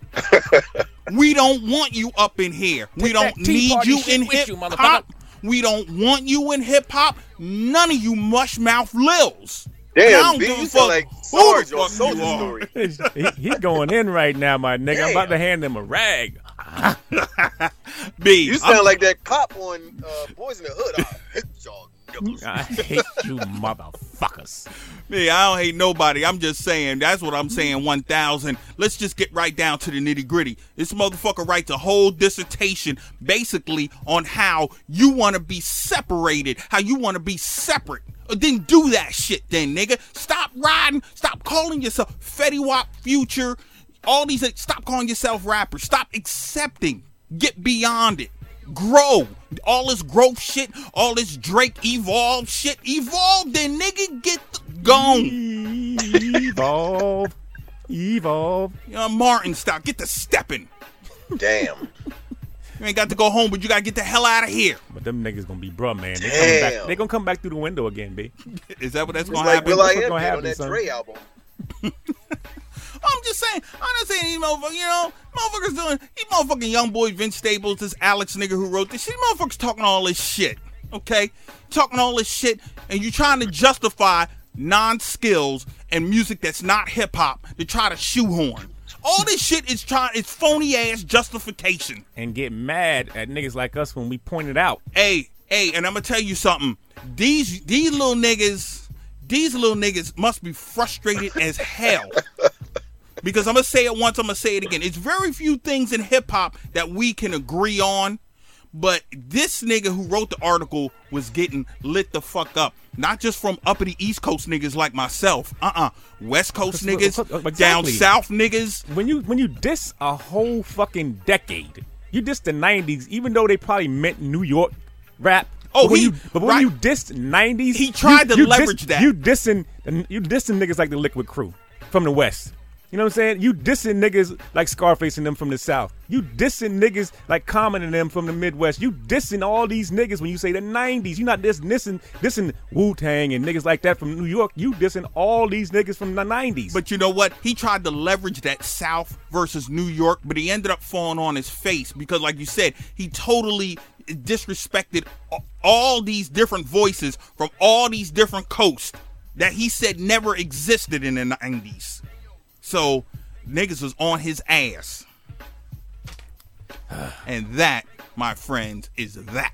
We don't want you up in here. Take we don't need you in hip-hop. We don't want you in hip-hop. None of you mushmouth lils. Damn, B, you sound like Sarge on Soldier Story. he, he going in right now, my nigga. Damn. I'm about to hand him a rag. B, you sound I'm, like that cop on uh, Boys in the Hood. I hate y'all niggas. I hate you motherfuckers. Me, I don't hate nobody. I'm just saying, that's what I'm saying, one thousand. Let's just get right down to the nitty gritty. This motherfucker writes a whole dissertation basically on how you want to be separated, how you want to be separate. Then do that shit then, nigga. Stop riding. Stop calling yourself Fetty Wap, Future, all these. Stop calling yourself rappers. Stop accepting. Get beyond it. Grow. All this growth shit, all this Drake evolve shit. Evolve then, nigga. Get gone. Evolve. Evolve. You know, Martin style. Get the stepping. Damn. You ain't got to go home, but you got to get the hell out of here. But them niggas gonna be bruh, man. They coming back. They gonna come back through the window again, B. Is that what that's it's gonna like happen? Will I That's Am gonna did happen, on that son. Dre album. I'm just saying, I'm not saying these motherfuckers, you know, motherfuckers doing, these motherfucking young boy Vince Staples, this Alex nigga who wrote this shit, these motherfuckers talking all this shit, okay? Talking all this shit, and you trying to justify non-skills and music that's not hip-hop to try to shoehorn. All this shit is trying, it's phony-ass justification. And get mad at niggas like us when we point it out. Hey, hey, and I'm gonna tell you something. These, these little niggas, these little niggas must be frustrated as hell. Because I'm going to say it once, I'm going to say it again. It's very few things in hip-hop that we can agree on, But this nigga who wrote the article was getting lit the fuck up. Not just from uppity East Coast niggas like myself. Uh-uh. West Coast niggas, Exactly. down South niggas. When you when you diss a whole fucking decade, you diss the nineties, even though they probably meant New York rap. Oh, but when he- you, but when right. you dissed nineties, He tried you, to you leverage diss, that. You dissing you dissing niggas like the Liquid Crew from the West. You know what I'm saying? You dissing niggas like Scarface and them from the South. You dissing niggas like Common and them from the Midwest. You dissing all these niggas when you say the nineties. You not just dissing, dissing Wu-Tang and niggas like that from New York. You dissing all these niggas from the nineties. But you know what? He tried to leverage that South versus New York, but he ended up falling on his face because, like you said, he totally disrespected all these different voices from all these different coasts that he said never existed in the nineties. So niggas was on his ass. And that, my friends, is that.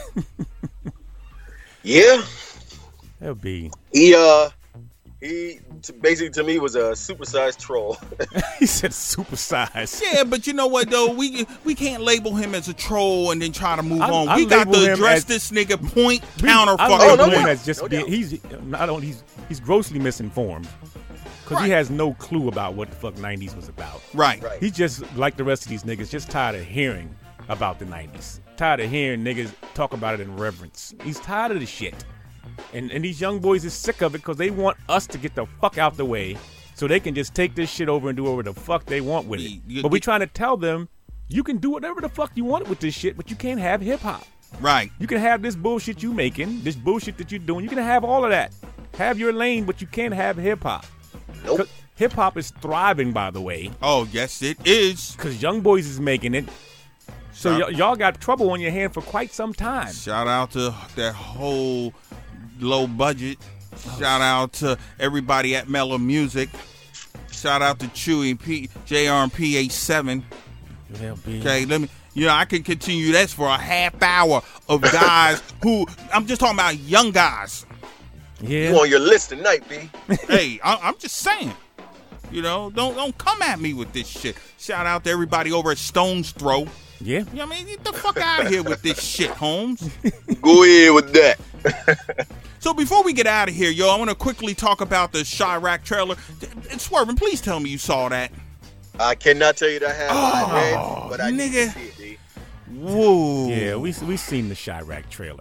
Yeah, That'll be. he uh, he t- basically to me was a supersized troll. He said supersize. Yeah, but you know what though? We we can't label him as a troll and then try to move I- on. I We got label to him address as- this nigga point counter I fucking label Oh, no him doubt. as just No being, doubt. he's not only he's he's grossly misinformed because Right. he has no clue about what the fuck nineties was about. Right. Right. He's just like the rest of these niggas, just tired of hearing about the nineties. Tired of hearing niggas talk about it in reverence. He's tired of the shit. And and these young boys is sick of it because they want us to get the fuck out the way so they can just take this shit over and do whatever the fuck they want with it. You- you- But we trying to tell them, you can do whatever the fuck you want with this shit, but you can't have hip-hop. Right. You can have this bullshit you making, this bullshit that you're doing. You can have all of that. Have your lane, but you can't have hip-hop. Nope. Hip-hop is thriving, by the way, Oh, yes, it is. because Young Boys is making it. So Shout- y- y'all got trouble on your hand for quite some time. Shout out to that whole low budget. Shout out to everybody at Mellow Music. Shout out to Chewy P, J R and P H seven. Okay, let me. You know, I can continue this for a half hour of guys who I'm just talking about young guys. Yeah. You on your list tonight, B? Hey, I, I'm just saying. You know, don't don't come at me with this shit. Shout out to everybody over at Stone's Throw. Yeah. You know what I mean? Get the fuck out of here with this shit, Holmes. Go ahead with that. So before we get out of here, yo, I want to quickly talk about the Chirac trailer. And Swervin, please tell me you saw that. I cannot tell you that I have Oh, my head, but I need nigga. to see it, B. Whoa. Yeah, we we seen the Chirac trailer.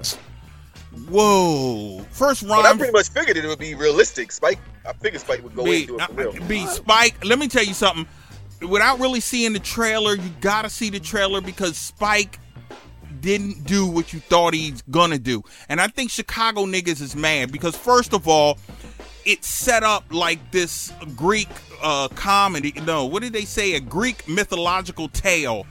Whoa. First But I rhyme. pretty much figured it would be realistic. Spike, I figured Spike would go in B, and do it for real. B, Spike, let me tell you something. Without really seeing the trailer, you gotta see the trailer because Spike didn't do what you thought he's gonna do. And I think Chicago niggas is mad because first of all, it's set up like this Greek uh, comedy. No, what did they say? A Greek mythological tale.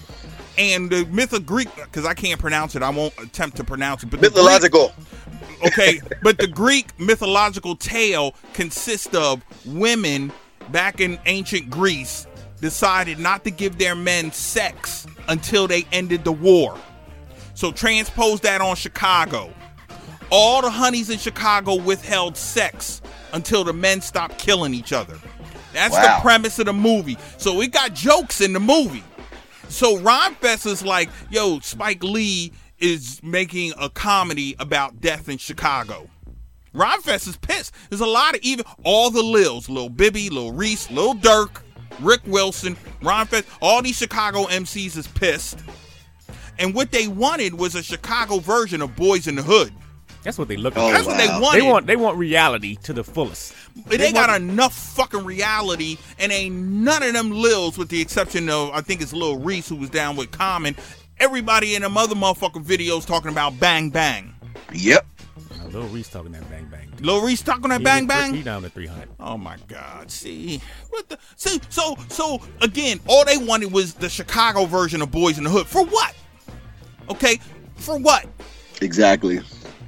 And the myth of Greek, because I can't pronounce it, I won't attempt to pronounce it. But the Greek- Mythological. okay, but the Greek mythological tale consists of women back in ancient Greece decided not to give their men sex until they ended the war. So transpose that on Chicago. All the honeys in Chicago withheld sex until the men stopped killing each other. That's Wow. the premise of the movie. So it got jokes in the movie. So Rhymefest is like, yo, Spike Lee is making a comedy about death in Chicago. Rhymefest is pissed. There's a lot of even all the Lils, Lil Bibby, Lil Reese, Lil Durk, Rick Wilson, Rhymefest, all these Chicago M Cs is pissed. And what they wanted was a Chicago version of Boys in the Hood. That's what they looking Oh, for. That's what they wow. wanted. They want they want reality to the fullest. They, they got want- enough fucking reality, and ain't none of them Lils, with the exception of I think it's Lil Reese who was down with Common. Everybody in them other motherfucking videos talking about Bang Bang. Yep. Now, Lil Reese talking that bang bang. Lil Reese talking that He- Bang he- Bang. He down to three hundred. Oh my God! See what the see? So so again, all they wanted was the Chicago version of Boys in the Hood. For what? Okay, for what? Exactly.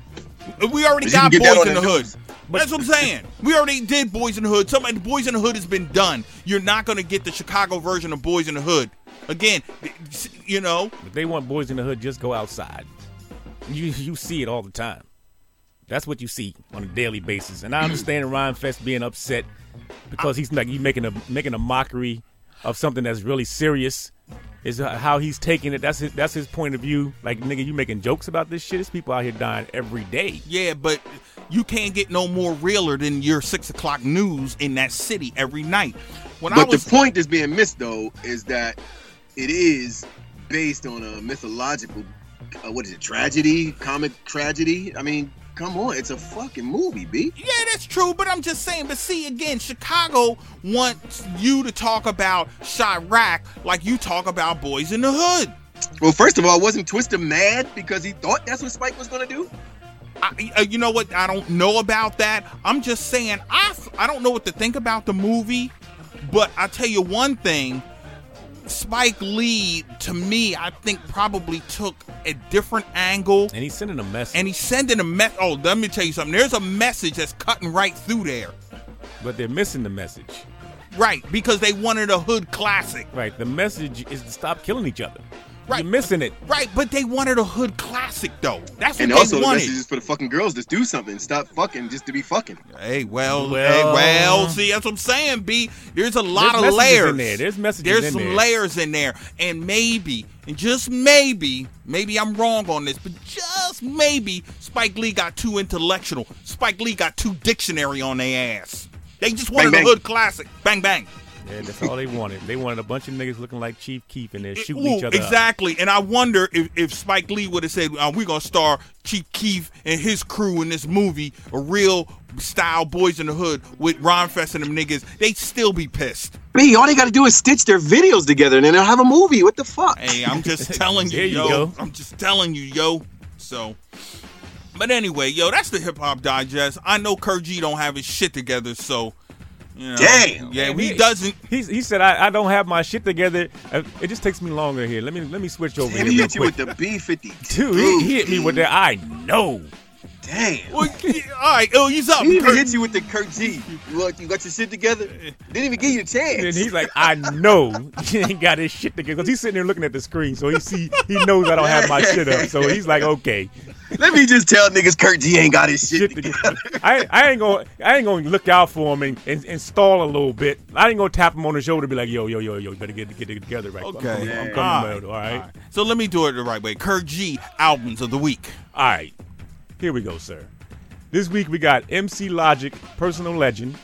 We already You can got get that Boys on in the the Hood. news. That's what I'm saying. We already did Boys in the Hood. Somebody, Boys in the Hood has been done. You're not going to get the Chicago version of Boys in the Hood. Again, you know. But they want Boys in the Hood just go outside. You you see it all the time. That's what you see on a daily basis. And I understand Rhymefest being upset because he's like he's making a making a mockery of something that's really serious. is how he's taking it. That's his, that's his point of view. Like, nigga, you making jokes about this shit? There's people out here dying every day. Yeah, but you can't get no more realer than your six o'clock news in that city every night. When but I was, the point that's being missed, though, is that it is based on a mythological, uh, what is it, tragedy, comic tragedy? I mean, come on, it's a fucking movie, B. Yeah, that's true, but I'm just saying, but see, again, Chicago wants you to talk about Chirac like you talk about Boys in the Hood. Well, first of all, wasn't Twister mad because he thought that's what Spike was going to do? I, uh, you know what? I don't know about that. I'm just saying, I, I don't know what to think about the movie, but I'll tell you one thing. Spike Lee, to me, I think probably took a different angle. And he's sending a message. And he's sending a message. Oh, let me tell you something. There's a message that's cutting right through there. But they're missing the message. Right, because they wanted a hood classic. Right, the message is to stop killing each other. Right. You're missing it. Right, but they wanted a hood classic, though. That's what and they also wanted. the message is for the fucking girls to do something. Stop fucking just to be fucking. Hey, well, Well. hey, well, see, that's what I'm saying, B. There's a lot There's of messages layers. in there. There's messages There's in some there. layers in there. And maybe, and just maybe, maybe I'm wrong on this, but just maybe Spike Lee got too intellectual. Spike Lee got too dictionary on their ass. They just wanted Bang, a bang. hood classic. Bang, bang. Yeah, that's all they wanted. They wanted a bunch of niggas looking like Chief Keef and they're shooting Ooh, each other up. exactly. And I wonder if, if Spike Lee would have said, uh, we're going to star Chief Keef and his crew in this movie, a real style Boys in the Hood with Ron Fest and them niggas, they'd still be pissed. B, all they got to do is stitch their videos together and then they'll have a movie. What the fuck? Hey, I'm just telling you, There you yo. go. I'm just telling you, yo. So, but anyway, yo, that's the Hip Hop Digest. I know Kurt G don't have his shit together, so, you know. Damn. Yeah, Man, he he- doesn't. He's, he said, I, I don't have my shit together. Uh, It just takes me longer here. Let me let me switch over Damn, here he real hit you quick. with the B fifty-two. Dude, he, he hit me with that. I know. Damn. Well, yeah, all right, oh, he's up. He even Kurt- hit you with the Kurt G. You, look, you got your shit together? Didn't even give you a chance. And he's like, I know he ain't got his shit together. Because he's sitting there looking at the screen. So he see he knows I don't have my shit up. So he's like, okay. Let me just tell niggas Kurt G ain't got his shit, Shit together. together. I, I ain't gonna I ain't gonna look out for him and, and, and stall a little bit. I ain't gonna tap him on the shoulder and be like, yo, yo, yo, yo, you better get get it together right. I'm Okay. coming, Yeah. I'm All coming, right. man, all right? All right. So let me do it the right way. Kurt G albums of the week. All right. Here we go, sir. This week we got M C Logic, Personal Legend.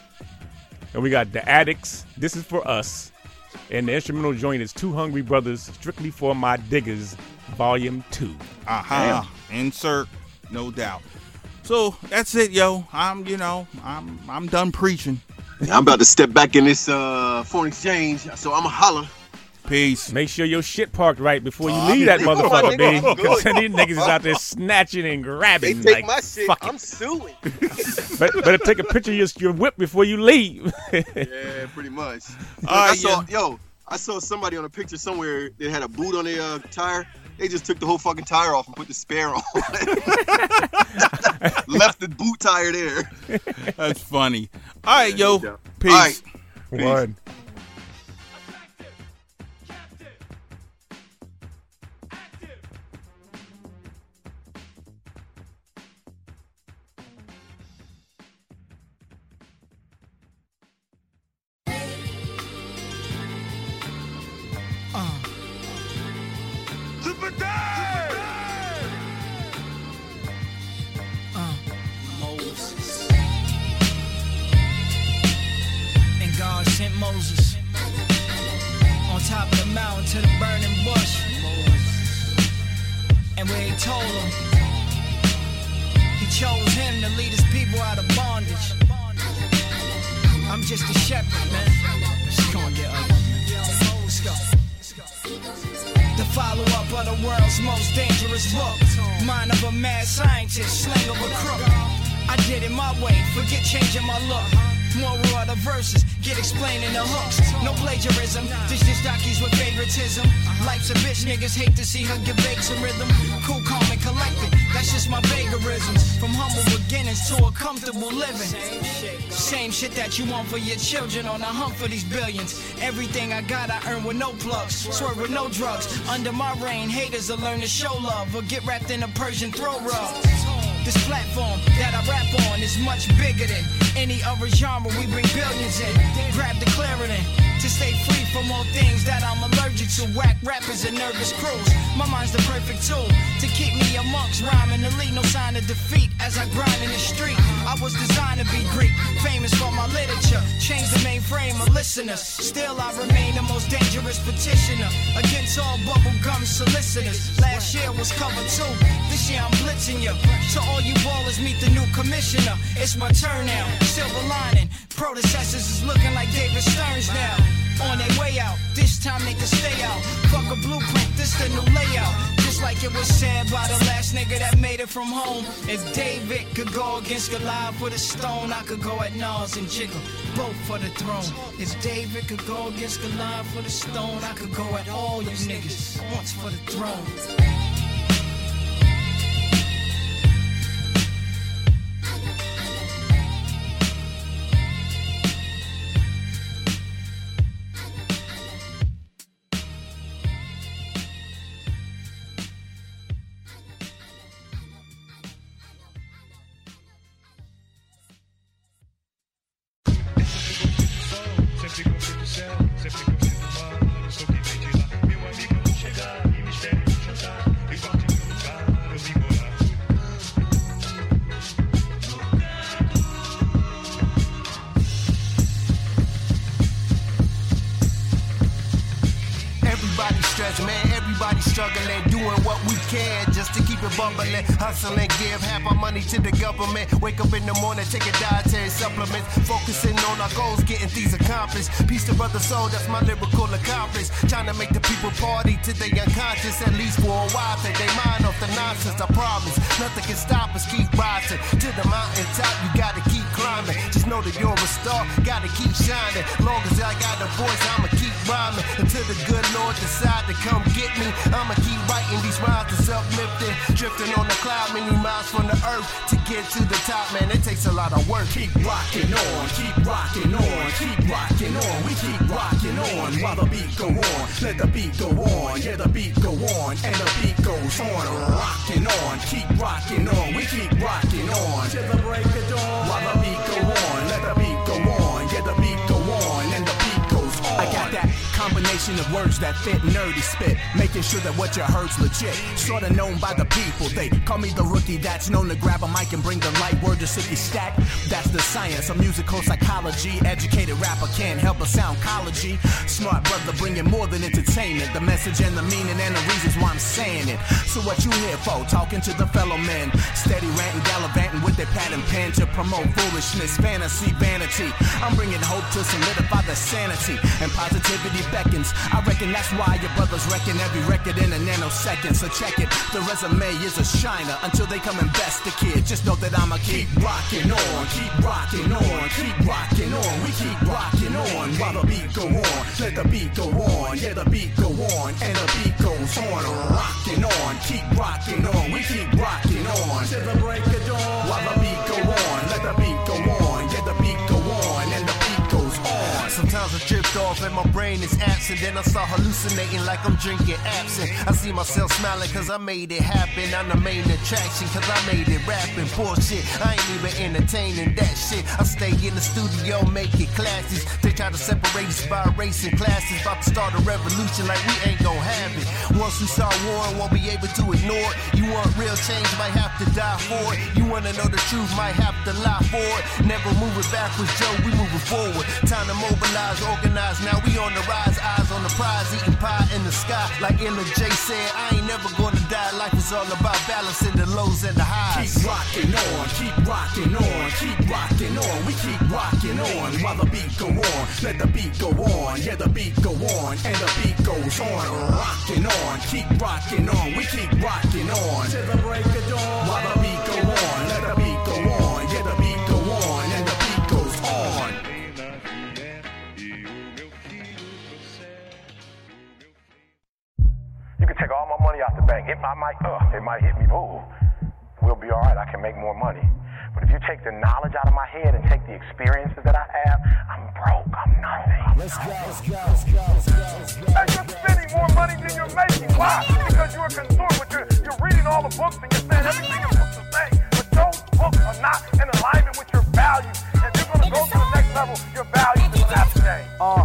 And we got The Addicts, This Is For Us. And the instrumental joint is Two Hungry Brothers, Strictly For My Diggers, Volume two. Aha. Uh-huh. Insert, no doubt. So that's it, yo. I'm, you know, I'm I'm done preaching. I'm about to step back in this uh, foreign exchange, so I'm a holler. Peace. Make sure your shit parked right before you Oh, leave that I'm- motherfucker, nigga, baby. I'm Because good. these niggas is out there snatching and They grabbing. take like, my shit, fuck it. I'm suing. But better take a picture of your, your whip before you leave. Yeah, pretty much. Look, All I right, saw, yo, I saw somebody on a picture somewhere that had a boot on their uh, tire. They just took the whole fucking tire off and put the spare on. Left the boot tire there. That's funny. All right, yo. Yeah. Peace. All right. One. Moses. And God sent Moses on top of the mountain to the burning bush. And where he told him, he chose him to lead his people out of bondage. I'm just a shepherd, man. It's gonna get ugly, man. Let's go. The follow-up of the world's most dangerous book. Mind of a mad scientist, slang of a crook. I did it my way, forget changing my look. Moral of the verses, get explaining the hooks. No plagiarism, this just jockeys with favoritism. Life's a bitch, niggas hate to see her get baked some rhythm. Cool, calm, and collected, that's just my vagarisms. From humble beginnings to a comfortable living. Same shit that you want for your children on the hunt for these billions. Everything I got, I earn with no plugs. Swerve with no drugs. Under my reign, haters will learn to show love or get wrapped in a Persian throw rug. This platform that I rap on is much bigger than any other genre we bring billions in. Grab the clarinet to stay free from more things that I'm allergic to. Whack rappers and nervous crews. My mind's the perfect tool to keep me amongst rhyming elite. No sign of defeat as I grind in the street. I was designed to be Greek, famous for my literature. Changed the mainframe of listeners. Still I remain the most dangerous petitioner against all bubblegum solicitors. Last year was cover two. This year I'm blitzing you. To all you ballers, meet the new commissioner. It's my turn now. Silver lining. Predecessors is looking like David Stearns now. On their way out, this time they can stay out. Fuck a blueprint, this the new layout. Just like it was said by the last nigga that made it from home. If David could go against Goliath with a stone, I could go at Nas and Jigga, both for the throne. If David could go against Goliath with a stone, I could go at all you niggas once for the throne. Struggling, doing what we can just to keep it bubbling. Hustling, give half our money to the government. Wake up in the morning, taking dietary supplements. Focusing on our goals, getting things accomplished. Peace to brother soul, that's my lyrical accomplice. Trying to make the people party till they unconscious, at least for a while. Take their mind off the nonsense, I promise. Nothing can stop us, keep rising. To the mountaintop, you gotta keep climbing. Just know that you're a star, gotta keep shining. Long as I got a voice, I'ma keep rhyming. Until the good Lord decide to come get me, I'ma keep writing these rhymes that's uplifting. Drifting on the cloud many miles from the earth. To get to the top, man, it takes a lot of work. Keep rocking on, keep rocking on, keep rocking on. We keep rocking on while the beat go on. Let the beat go on, yeah, the beat go on, and the beat goes on. Rocking on, keep rocking on. We keep rocking on till the break of dawn. While the beat go on, let the beat go on, yeah, the beat go on, and the beat goes on. I got that combination of words that fit nerdy spit, making sure that what you heard's legit. Sorta known by the people, they call me the rookie that's known to grab a mic and bring the light word to Sicky Stack. That's the science of musical psychology. Educated rapper can't help but sound college-y. Smart brother bringing more than entertainment, the message and the meaning and the reasons why I'm saying it. So what you here for? Talking to the fellow men, steady ranting, gallivanting with their pad and pen to promote foolishness, fantasy, vanity. I'm bringing hope to solidify the sanity, and positivity beckons. I reckon that's why your brothers reckon every record in a nanosecond. So check it, the resume is a shiner until they come and best the kid. Just know that I'ma keep rocking on, keep rocking on, keep rocking on. We keep rocking on while the beat go on. Let the beat go on, yeah, the beat go on, and the beat goes on. Rocking on, keep rocking on. We keep rocking on till the break of dawn. While the beat go on, let the beat go on, yeah, the beat go on, and the beat goes on. Sometimes I drift off and my brain is absent. Then I start hallucinating like I'm drinking absinthe. I see myself smiling cause I made it happen. I'm the main attraction cause I made it rapping. Bullshit, I ain't even entertaining that shit. I stay in the studio making classes. They try to separate us by racing classes. About to start a revolution like we ain't gon' have it. Once we start warring, won't be able to ignore it. You want real change, might have to die for it. You wanna know the truth, might have to lie for it. Never moving backwards, Joe, we moving forward. Time to mobilize, organize, now we on the rise. Eyes on the prize, eating pie in the sky. Like Illa J said, I ain't never gonna die. Life is all about balancing the lows and the highs. Keep rocking on, keep rocking on, keep rocking on. We keep rocking on while the beat go on. Let the beat go on, yeah, the beat go on, and the beat goes on. Rocking on, keep rocking on. We keep rocking on till the break of dawn. While the beat go on, let the beat go on, yeah, the beat go on, and the beat goes on. You can take all my money out the bank. It, I might, uh, it might hit me, ooh, we'll be all right, I can make more money. But if you take the knowledge out of my head and take the experiences that I have, I'm broke, I'm nothing. Let's go, let's go, let's go, let's go, let's go. And you're spending more money than you're making. Why? Because you're a consumer, but you're, you're reading all the books and you're saying everything is supposed to say. But those books are not in alignment with your values. And if you're going to go to the next level, your values will have to change. Uh,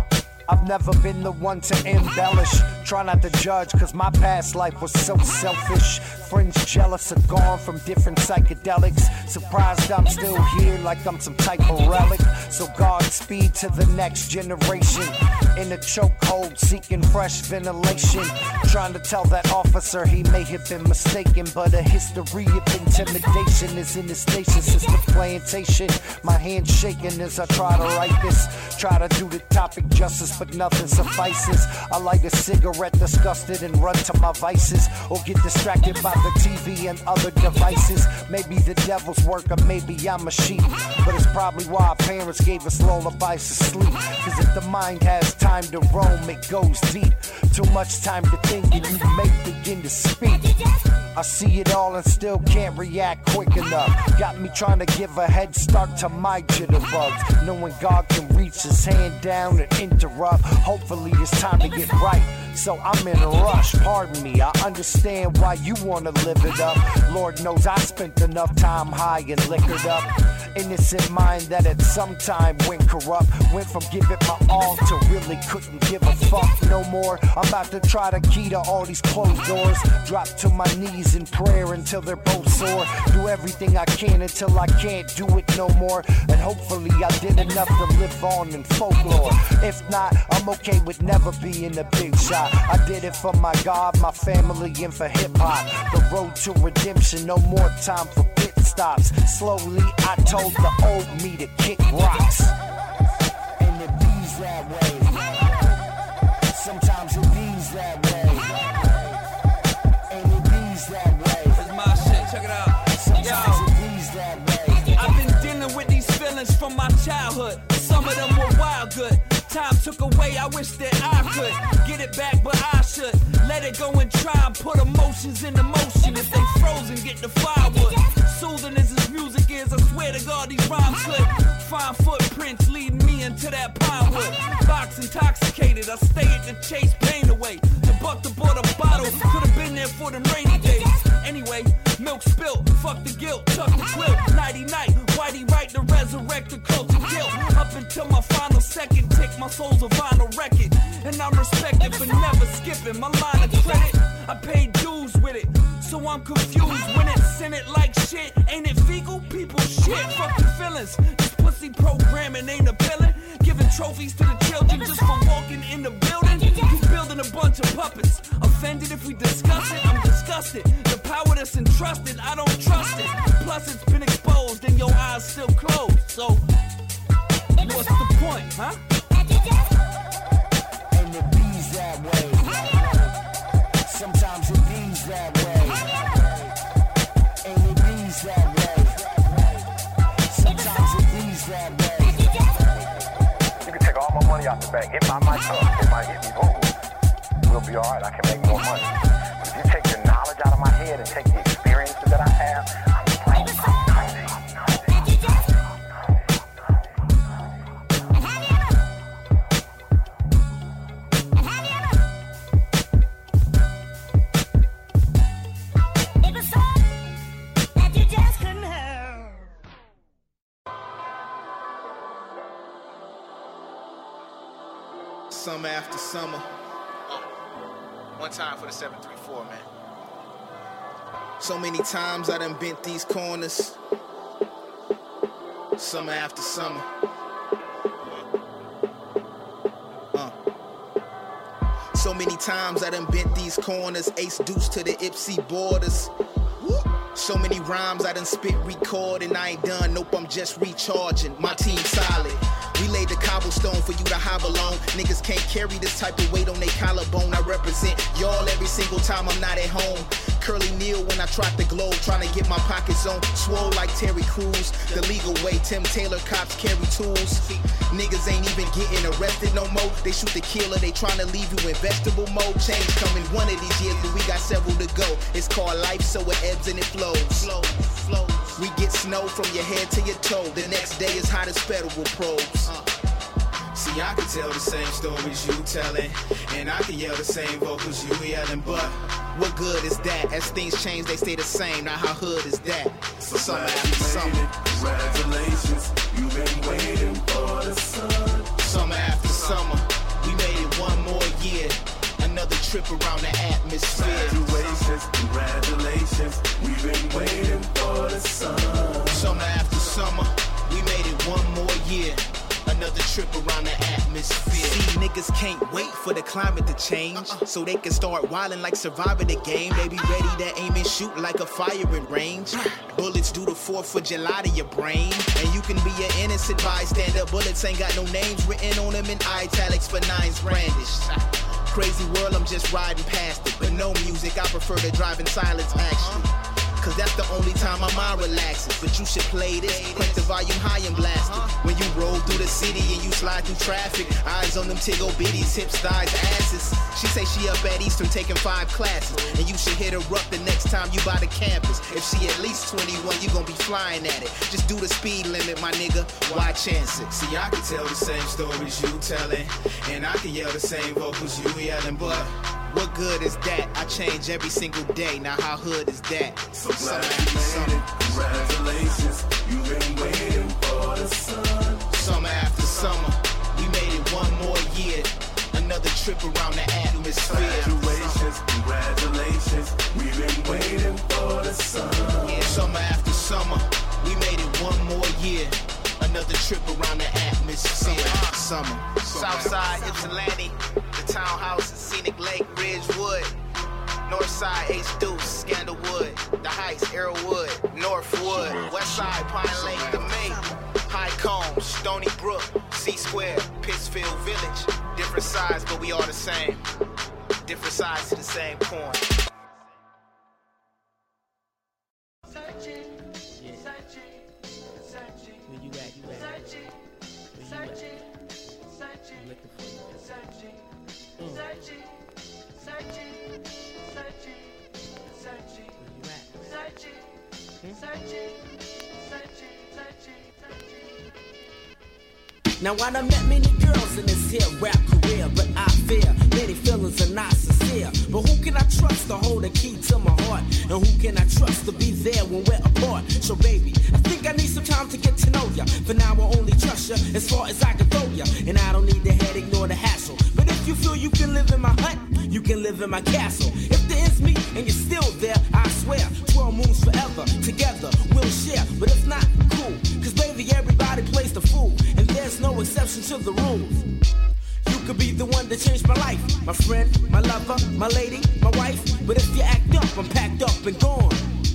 I've never been the one to embellish. Try not to judge, cause my past life was so selfish. Friends jealous are gone from different psychedelics. Surprised I'm still here like I'm some type of relic. So Godspeed to the next generation. In a chokehold, seeking fresh ventilation. Trying to tell that officer he may have been mistaken, but a history of intimidation is in his nation since the plantation. My hand shaking as I try to write this. Try to do the topic justice, but nothing suffices. I light a cigarette disgusted and run to my vices, or get distracted by the T V and other devices. Maybe the devil's work, or maybe I'm a sheep, but it's probably why our parents gave us lullabies to sleep. Cause if the mind has time to roam, it goes deep. Too much time to think and you may begin to speak. I see it all and still can't react quick enough. Got me trying to give a head start to my jitterbugs, knowing God can reach his hand down and interrupt. Hopefully it's time to get right, so I'm in a rush. Pardon me, I understand why you wanna live it up. Lord knows I spent enough time high and liquored up. Innocent mind that at some time went corrupt. Went from giving my all to really couldn't give a fuck no more. I'm about to try to key to all these closed doors. Drop to my knees in prayer until they're both sore. Do everything I can until I can't do it no more. And hopefully I did enough to live on in folklore. If not, I'm okay with never being a big shot. I did it for my God, my family, and for hip-hop. The road to redemption, no more time for pit stops. Slowly I told the old me to kick rocks. And it bees that way. Sometimes it bees that way. And it bees that way. It's my shit, check it out. Sometimes Yo. it bees that way. I've been dealing with these feelings from my childhood. Some of them were wild good. Time took away, I wish that I could get it back, but I should let it go and try and put emotions into motion. If they frozen, get the firewood. Soothing as this music is, I swear to God these rhymes could find footprints leading me into that pine wood. Box intoxicated, I stay at the chase pain away. The buck the border bottle could have been there for them rainy days. Anyway, milk spilt, fuck the guilt, tuck the quilt. Nighty night, whitey right to resurrect the culture guilt. Up until my final second tick, my soul's a vinyl record. And I'm respected for never skipping my line of credit. I paid dues with it, so I'm confused when it sent it like shit. Ain't it fecal? People shit, fuck your feelings. This pussy programming ain't appealing. Giving trophies to the children just for walking in the building. You building a bunch of puppets. Offended if we discuss it, I'm disgusted. The power that's entrusted, I don't trust it. Plus it's been exposed and your eyes still closed. So, what's the point, huh? And it bees that way. Sometimes it bees that way. And it bees that way. Sometimes it bees that way. You can take all my money out the bank, hit my mic up, it might hit me, boom. We'll be alright, I can make more money. But if you take the knowledge out of my head and take the experiences that I have, I'm broke, I'm nothing. Summer after summer. Uh, one time for the seven three four, man. So many times I done bent these corners. Summer after summer. Uh. So many times I done bent these corners. Ace deuce to the Ipsy borders. So many rhymes I done spit, record, and I ain't done. Nope, I'm just recharging. My team solid. We laid the cobblestone for you to hobble on. Niggas can't carry this type of weight on they collarbone. I represent y'all every single time I'm not at home. Curly Neal when I trot the globe, trying to get my pockets on. Swole like Terry Crews, the legal way. Tim Taylor cops carry tools. Niggas ain't even getting arrested no more. They shoot the killer, they trying to leave you in vegetable mode. Change coming one of these years, but we got several to go. It's called life, so it ebbs and it flows. Flow, flow. We get snow from your head to your toe. The next day is hot as federal probes. Uh. See, I can tell the same stories you telling, and I can yell the same vocals you yelling, but what good is that? As things change, they stay the same. Now how hood is that? So summer after summer. Congratulations, you've been waiting for the sun. Summer after summer, we trip around the atmosphere. Congratulations, congratulations, we've been waiting for the sun. Summer after summer, we made it one more year. Another trip around the atmosphere. See, niggas can't wait for the climate to change, uh-uh. so they can start wildin' like surviving the game. They be ready to aim and shoot like a firing range. Bullets do the fourth of July to your brain, and you can be an innocent bystander. Bullets ain't got no names written on them in italics for nines brandished. Crazy world, I'm just riding past it, but no music. I prefer to drive in silence, actually. Cause that's the only time my mind relaxes. But you should play this, crank the volume high and blast it. When you roll through the city and you slide through traffic, eyes on them tiggle bitties, hips, thighs, asses. She say she up at Eastern taking five classes, and you should hit her up the next time you by the campus. If she at least twenty-one, you gon' be flying at it. Just do the speed limit, my nigga, why chance it? See, I can tell the same stories you telling, and I can yell the same vocals you yelling, but what good is that? I change every single day. Now how hood is that? So glad you made it. Congratulations, you've been waiting for the sun. Summer after summer, we made it one more year. Another trip around the atmosphere. Congratulations, congratulations, we've been waiting for the sun. Yeah, summer after summer, we made it one more year. Another trip around the atmosphere. Summer, summer. Southside, Ypsilanti, the townhouses, Scenic Lake, Ridgewood. Northside, Ace Deuce, Scandalwood. The Heights, Arrowwood, Northwood. Westside, Pine Lake, The May. High Combe, Stony Brook, C Square, Pittsfield Village. Different sides, but we all the same. Different sides to the same coin. Now I done met many girls in this here rap career, but I fear many feelings are not sincere. But who can I trust to hold the key to my heart? And who can I trust to be there when we're apart? So baby, I think I need some time to get to know ya. For now I'll only trust ya as far as I can throw ya. And I don't need the headache nor the hassle. But if you feel you can live in my hut, you can live in my castle. If there is me and you're still there, I swear, twelve moons forever, together we'll share. But if not, cool, cause baby everybody plays the fool, and there's no exception to the rules. You could be the one that changed my life, my friend, my lover, my lady, my wife. But if you act up, I'm packed up and gone.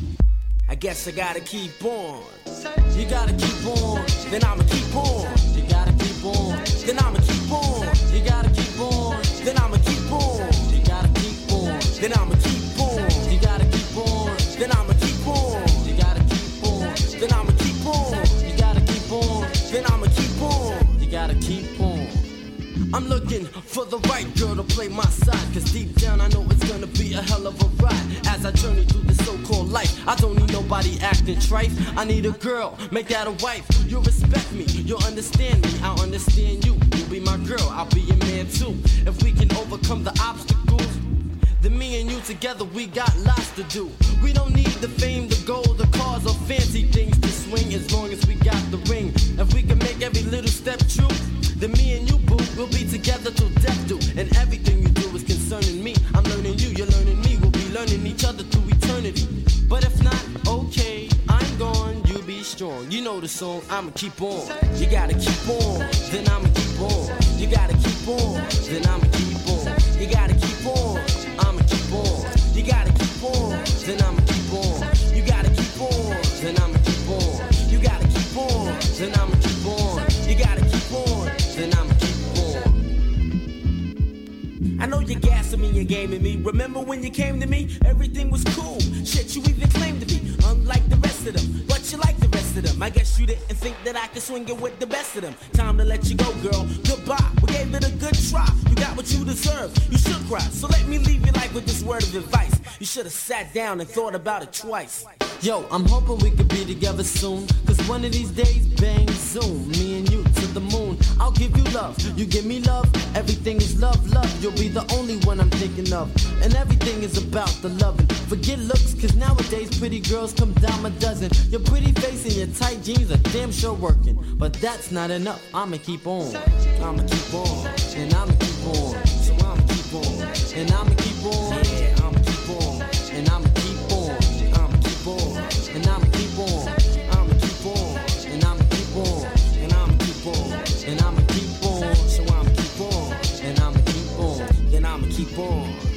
I guess I gotta keep on. You gotta keep on, then I'ma keep on. You gotta keep on, then I'ma keep on. You gotta keep on, then I'ma keep on. You gotta keep on, then I'ma keep on. You gotta keep on, then I'ma keep on. You gotta keep on, then I'ma keep on. You gotta keep on, then I'ma keep on. You gotta keep on. I'm looking for the right girl to play my side, cause deep down I know it's gonna be a hell of a ride. As I journey through this so-called life, I don't need nobody acting trife. I need a girl, make that a wife. You'll respect me, you'll understand me, I'll understand you. You'll be my girl, I'll be your man too. If we can overcome the obstacles, then me and you together, we got lots to do. We don't need the fame, the gold, the cars, or fancy things to swing, as long as we got the ring. If we can make every little step true, then me and you, boo, we'll be together till death do. And everything you do is concerning me. I'm learning you, you're learning me. We'll be learning each other through eternity. But if not, okay, I'm gone, you be strong. You know the song, I'ma keep on. You gotta keep on, then I'ma keep on. You gotta keep on, then I'ma keep on. You gotta keep on, I'ma keep on. You gotta keep on, then I'ma keep on. You gotta keep on, then I'ma keep on. You gotta keep on, then I'ma keep on. You gotta keep on, then I'ma keep on. I know you're gassing me, you're gaming me. Remember when you came to me? Everything was cool. Shit, you even claimed to be unlike the rest of them. But you like the rest of them. I guess you didn't think that I could swing it with the best of them. Time to let you go, girl. Goodbye. We gave it a good try. You got what you deserve. You should cry. So let me leave your life with this word of advice. You should have sat down and thought about it twice. Yo, I'm hoping we could be together soon, cause one of these days, bang, zoom, me and you to the moon. I'll give you love, you give me love. Everything is love, love. You'll be the only one I'm thinking of. And everything is about the loving. Forget looks, cause nowadays pretty girls come down a dozen. Your pretty face and your tight jeans are damn sure working. But that's not enough, I'ma keep on. I'ma keep on, and I'ma keep on. So I'ma keep on, and I'ma keep on. born.